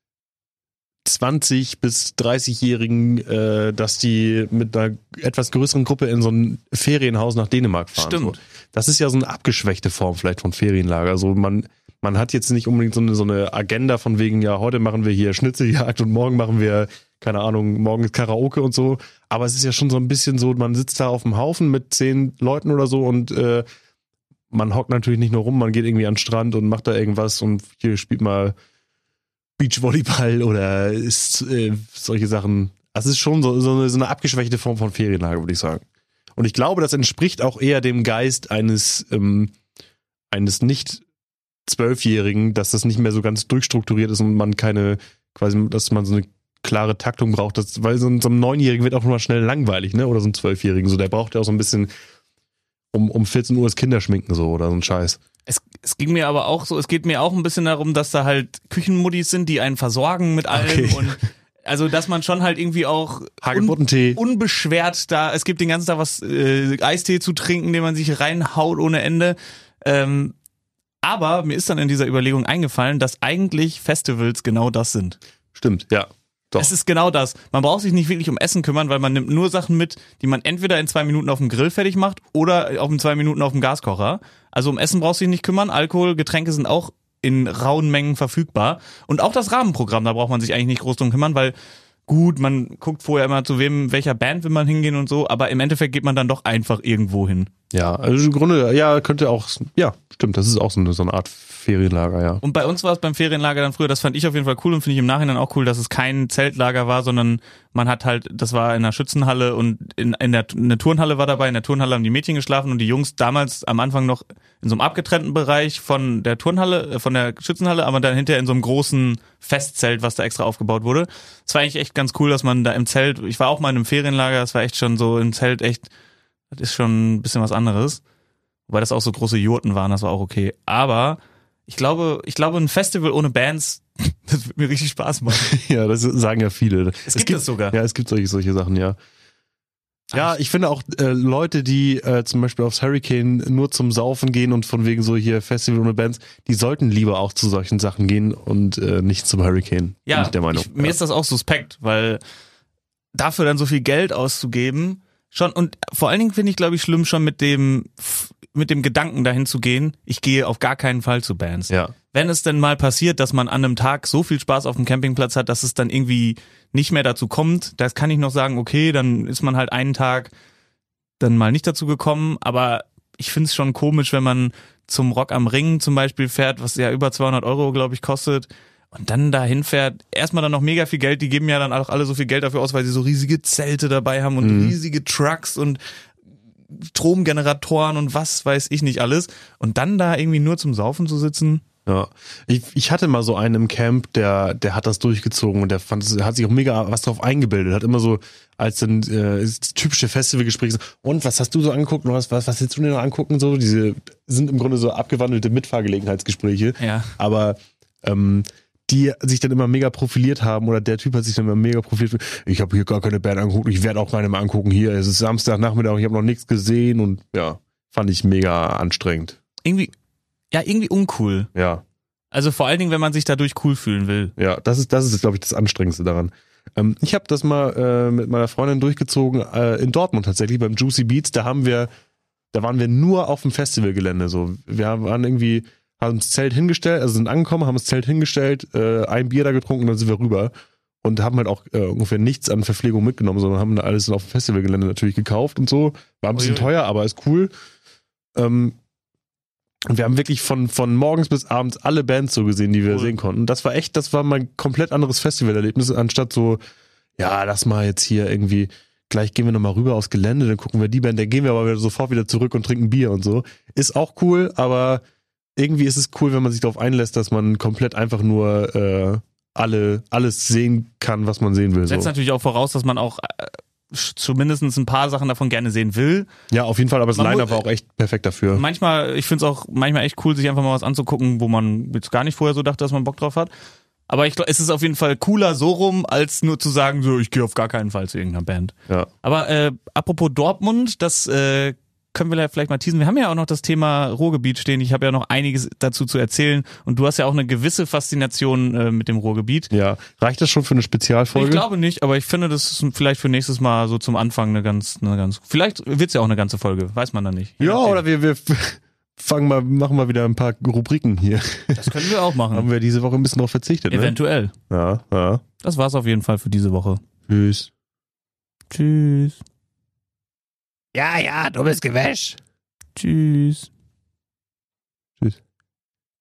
zwanzig- bis dreißig-Jährigen, äh, dass die mit einer etwas größeren Gruppe in so ein Ferienhaus nach Dänemark fahren. Stimmt. So. Das ist ja so eine abgeschwächte Form vielleicht von Ferienlager. Also man, man hat jetzt nicht unbedingt so eine, so eine Agenda von wegen, ja, heute machen wir hier Schnitzeljagd und morgen machen wir, keine Ahnung, morgen ist Karaoke und so. Aber es ist ja schon so ein bisschen so, man sitzt da auf dem Haufen mit zehn Leuten oder so und äh, man hockt natürlich nicht nur rum, man geht irgendwie an den Strand und macht da irgendwas und hier spielt mal Beachvolleyball oder ist äh, solche Sachen. Das ist schon so, so, eine, so eine abgeschwächte Form von Ferienlager, würde ich sagen. Und ich glaube, das entspricht auch eher dem Geist eines, ähm, eines nicht Zwölfjährigen, dass das nicht mehr so ganz durchstrukturiert ist und man keine, quasi, dass man so eine klare Taktung braucht. Das, weil so, ein, so einem Neunjährigen wird auch mal schnell langweilig, ne? Oder so ein Zwölfjährigen. So, der braucht ja auch so ein bisschen um, um vierzehn Uhr das Kinderschminken so oder so ein Scheiß. Es, es ging mir aber auch so, es geht mir auch ein bisschen darum, dass da halt Küchenmuddies sind, die einen versorgen mit allem Okay. und also, dass man schon halt irgendwie auch Hagebuttentee. un, unbeschwert da, es gibt den ganzen Tag was, äh, Eistee zu trinken, den man sich reinhaut ohne Ende. Ähm, aber mir ist dann in dieser Überlegung eingefallen, dass eigentlich Festivals genau das sind. Stimmt, ja. Doch. Es ist genau das. Man braucht sich nicht wirklich um Essen kümmern, weil man nimmt nur Sachen mit, die man entweder in zwei Minuten auf dem Grill fertig macht oder auf in zwei Minuten auf dem Gaskocher. Also um Essen brauchst du dich nicht kümmern. Alkohol, Getränke sind auch in rauen Mengen verfügbar. Und auch das Rahmenprogramm, da braucht man sich eigentlich nicht groß drum kümmern, weil gut, man guckt vorher immer, zu wem, welcher Band will man hingehen und so, aber im Endeffekt geht man dann doch einfach irgendwo hin. Ja, also im Grunde, ja, könnte auch, ja, stimmt, das ist auch so eine, so eine Art Ferienlager, ja. Und bei uns war es beim Ferienlager dann früher, das fand ich auf jeden Fall cool und finde ich im Nachhinein auch cool, dass es kein Zeltlager war, sondern man hat halt, das war in einer Schützenhalle und in, in der eine Turnhalle war dabei, in der Turnhalle haben die Mädchen geschlafen und die Jungs damals am Anfang noch in so einem abgetrennten Bereich von der Turnhalle, von der Schützenhalle, aber dann hinterher in so einem großen Festzelt, was da extra aufgebaut wurde. Es war eigentlich echt ganz cool, dass man da im Zelt, ich war auch mal in einem Ferienlager, das war echt schon so im Zelt echt, das ist schon ein bisschen was anderes. Wobei das auch so große Jurten waren, das war auch okay. Aber ich glaube, ich glaube, ein Festival ohne Bands, das wird mir richtig Spaß machen. Ja, das sagen ja viele. Es, es gibt es sogar. Ja, es gibt solche, solche Sachen, ja. Ja, ich finde auch äh, Leute, die äh, zum Beispiel aufs Hurricane nur zum Saufen gehen und von wegen so hier Festival ohne Bands, die sollten lieber auch zu solchen Sachen gehen und äh, nicht zum Hurricane. Ja, bin ich der Meinung. Ich, mir ja. ist das auch suspekt, weil dafür dann so viel Geld auszugeben, schon, und vor allen Dingen finde ich, glaube ich, schlimm schon mit dem mit dem Gedanken dahin zu gehen, ich gehe auf gar keinen Fall zu Bands. Ja. Wenn es denn mal passiert, dass man an einem Tag so viel Spaß auf dem Campingplatz hat, dass es dann irgendwie nicht mehr dazu kommt, das kann ich noch sagen, okay, dann ist man halt einen Tag dann mal nicht dazu gekommen, aber ich finde es schon komisch, wenn man zum Rock am Ring zum Beispiel fährt, was ja über zweihundert Euro, glaube ich, kostet, und dann dahin fährt, erstmal dann noch mega viel Geld, die geben ja dann auch alle so viel Geld dafür aus, weil sie so riesige Zelte dabei haben und Mhm. riesige Trucks und Stromgeneratoren und was weiß ich nicht alles, und dann da irgendwie nur zum Saufen zu sitzen. Ja, ich, ich hatte mal so einen im Camp, der der hat das durchgezogen und der fand, hat sich auch mega was drauf eingebildet, hat immer so als dann äh, das typische Festivalgespräch so, und was hast du so angeguckt und was was was willst du denn noch angucken, so, diese sind im Grunde so abgewandelte Mitfahrgelegenheitsgespräche, Ja. aber ähm, die sich dann immer mega profiliert haben, oder der Typ hat sich dann immer mega profiliert. Ich habe hier gar keine Band angeguckt, ich werde auch keine mehr angucken hier. Es ist Samstagnachmittag, ich habe noch nichts gesehen und ja, fand ich mega anstrengend. Irgendwie, ja, irgendwie uncool. Ja, Also vor allen Dingen, wenn man sich dadurch cool fühlen will. ja, das ist das ist glaube ich das Anstrengendste daran. Ähm, ich habe das mal äh, mit meiner Freundin durchgezogen äh, in Dortmund tatsächlich beim Juicy Beats. Da haben wir, da waren wir nur auf dem Festivalgelände. So, wir waren irgendwie haben das Zelt hingestellt, also sind angekommen, haben das Zelt hingestellt, äh, ein Bier da getrunken, dann sind wir rüber und haben halt auch äh, ungefähr nichts an Verpflegung mitgenommen, sondern haben da alles auf dem Festivalgelände natürlich gekauft und so. War ein bisschen Uiui. teuer, aber ist cool. Ähm, und wir haben wirklich von, von morgens bis abends alle Bands so gesehen, die wir Cool. sehen konnten. Das war echt, das war mal ein komplett anderes Festivalerlebnis, anstatt so, ja, lass mal jetzt hier irgendwie, gleich gehen wir nochmal rüber aufs Gelände, dann gucken wir die Band, dann gehen wir aber wieder sofort wieder zurück und trinken Bier und so. Ist auch cool, aber irgendwie ist es cool, wenn man sich darauf einlässt, dass man komplett einfach nur äh, alle alles sehen kann, was man sehen will. Setzt So. natürlich auch voraus, dass man auch äh, zumindest ein paar Sachen davon gerne sehen will. Ja, auf jeden Fall, aber das Man Line-Up muss- war auch echt perfekt dafür. Manchmal, ich finde es auch manchmal echt cool, sich einfach mal was anzugucken, wo man jetzt gar nicht vorher so dachte, dass man Bock drauf hat. Aber ich glaube, es ist auf jeden Fall cooler so rum, als nur zu sagen, so, ich gehe auf gar keinen Fall zu irgendeiner Band. Ja. Aber äh, apropos Dortmund, das äh, können wir vielleicht mal teasen. Wir haben ja auch noch das Thema Ruhrgebiet stehen. Ich habe ja noch einiges dazu zu erzählen. Und du hast ja auch eine gewisse Faszination äh, mit dem Ruhrgebiet. Ja, reicht das schon für eine Spezialfolge? Ich glaube nicht, aber ich finde, das ist vielleicht für nächstes Mal so zum Anfang eine ganz, eine ganz. Vielleicht wird's ja auch eine ganze Folge, weiß man dann nicht. Je ja, nachdem. oder wir, wir fangen mal, machen mal wieder ein paar Rubriken hier. Das können wir auch machen. Haben wir diese Woche ein bisschen drauf verzichtet, ne? Eventuell. Ja, ja. Das war's auf jeden Fall für diese Woche. Tschüss. Tschüss. Ja, ja, dummes Gewäsch. Tschüss.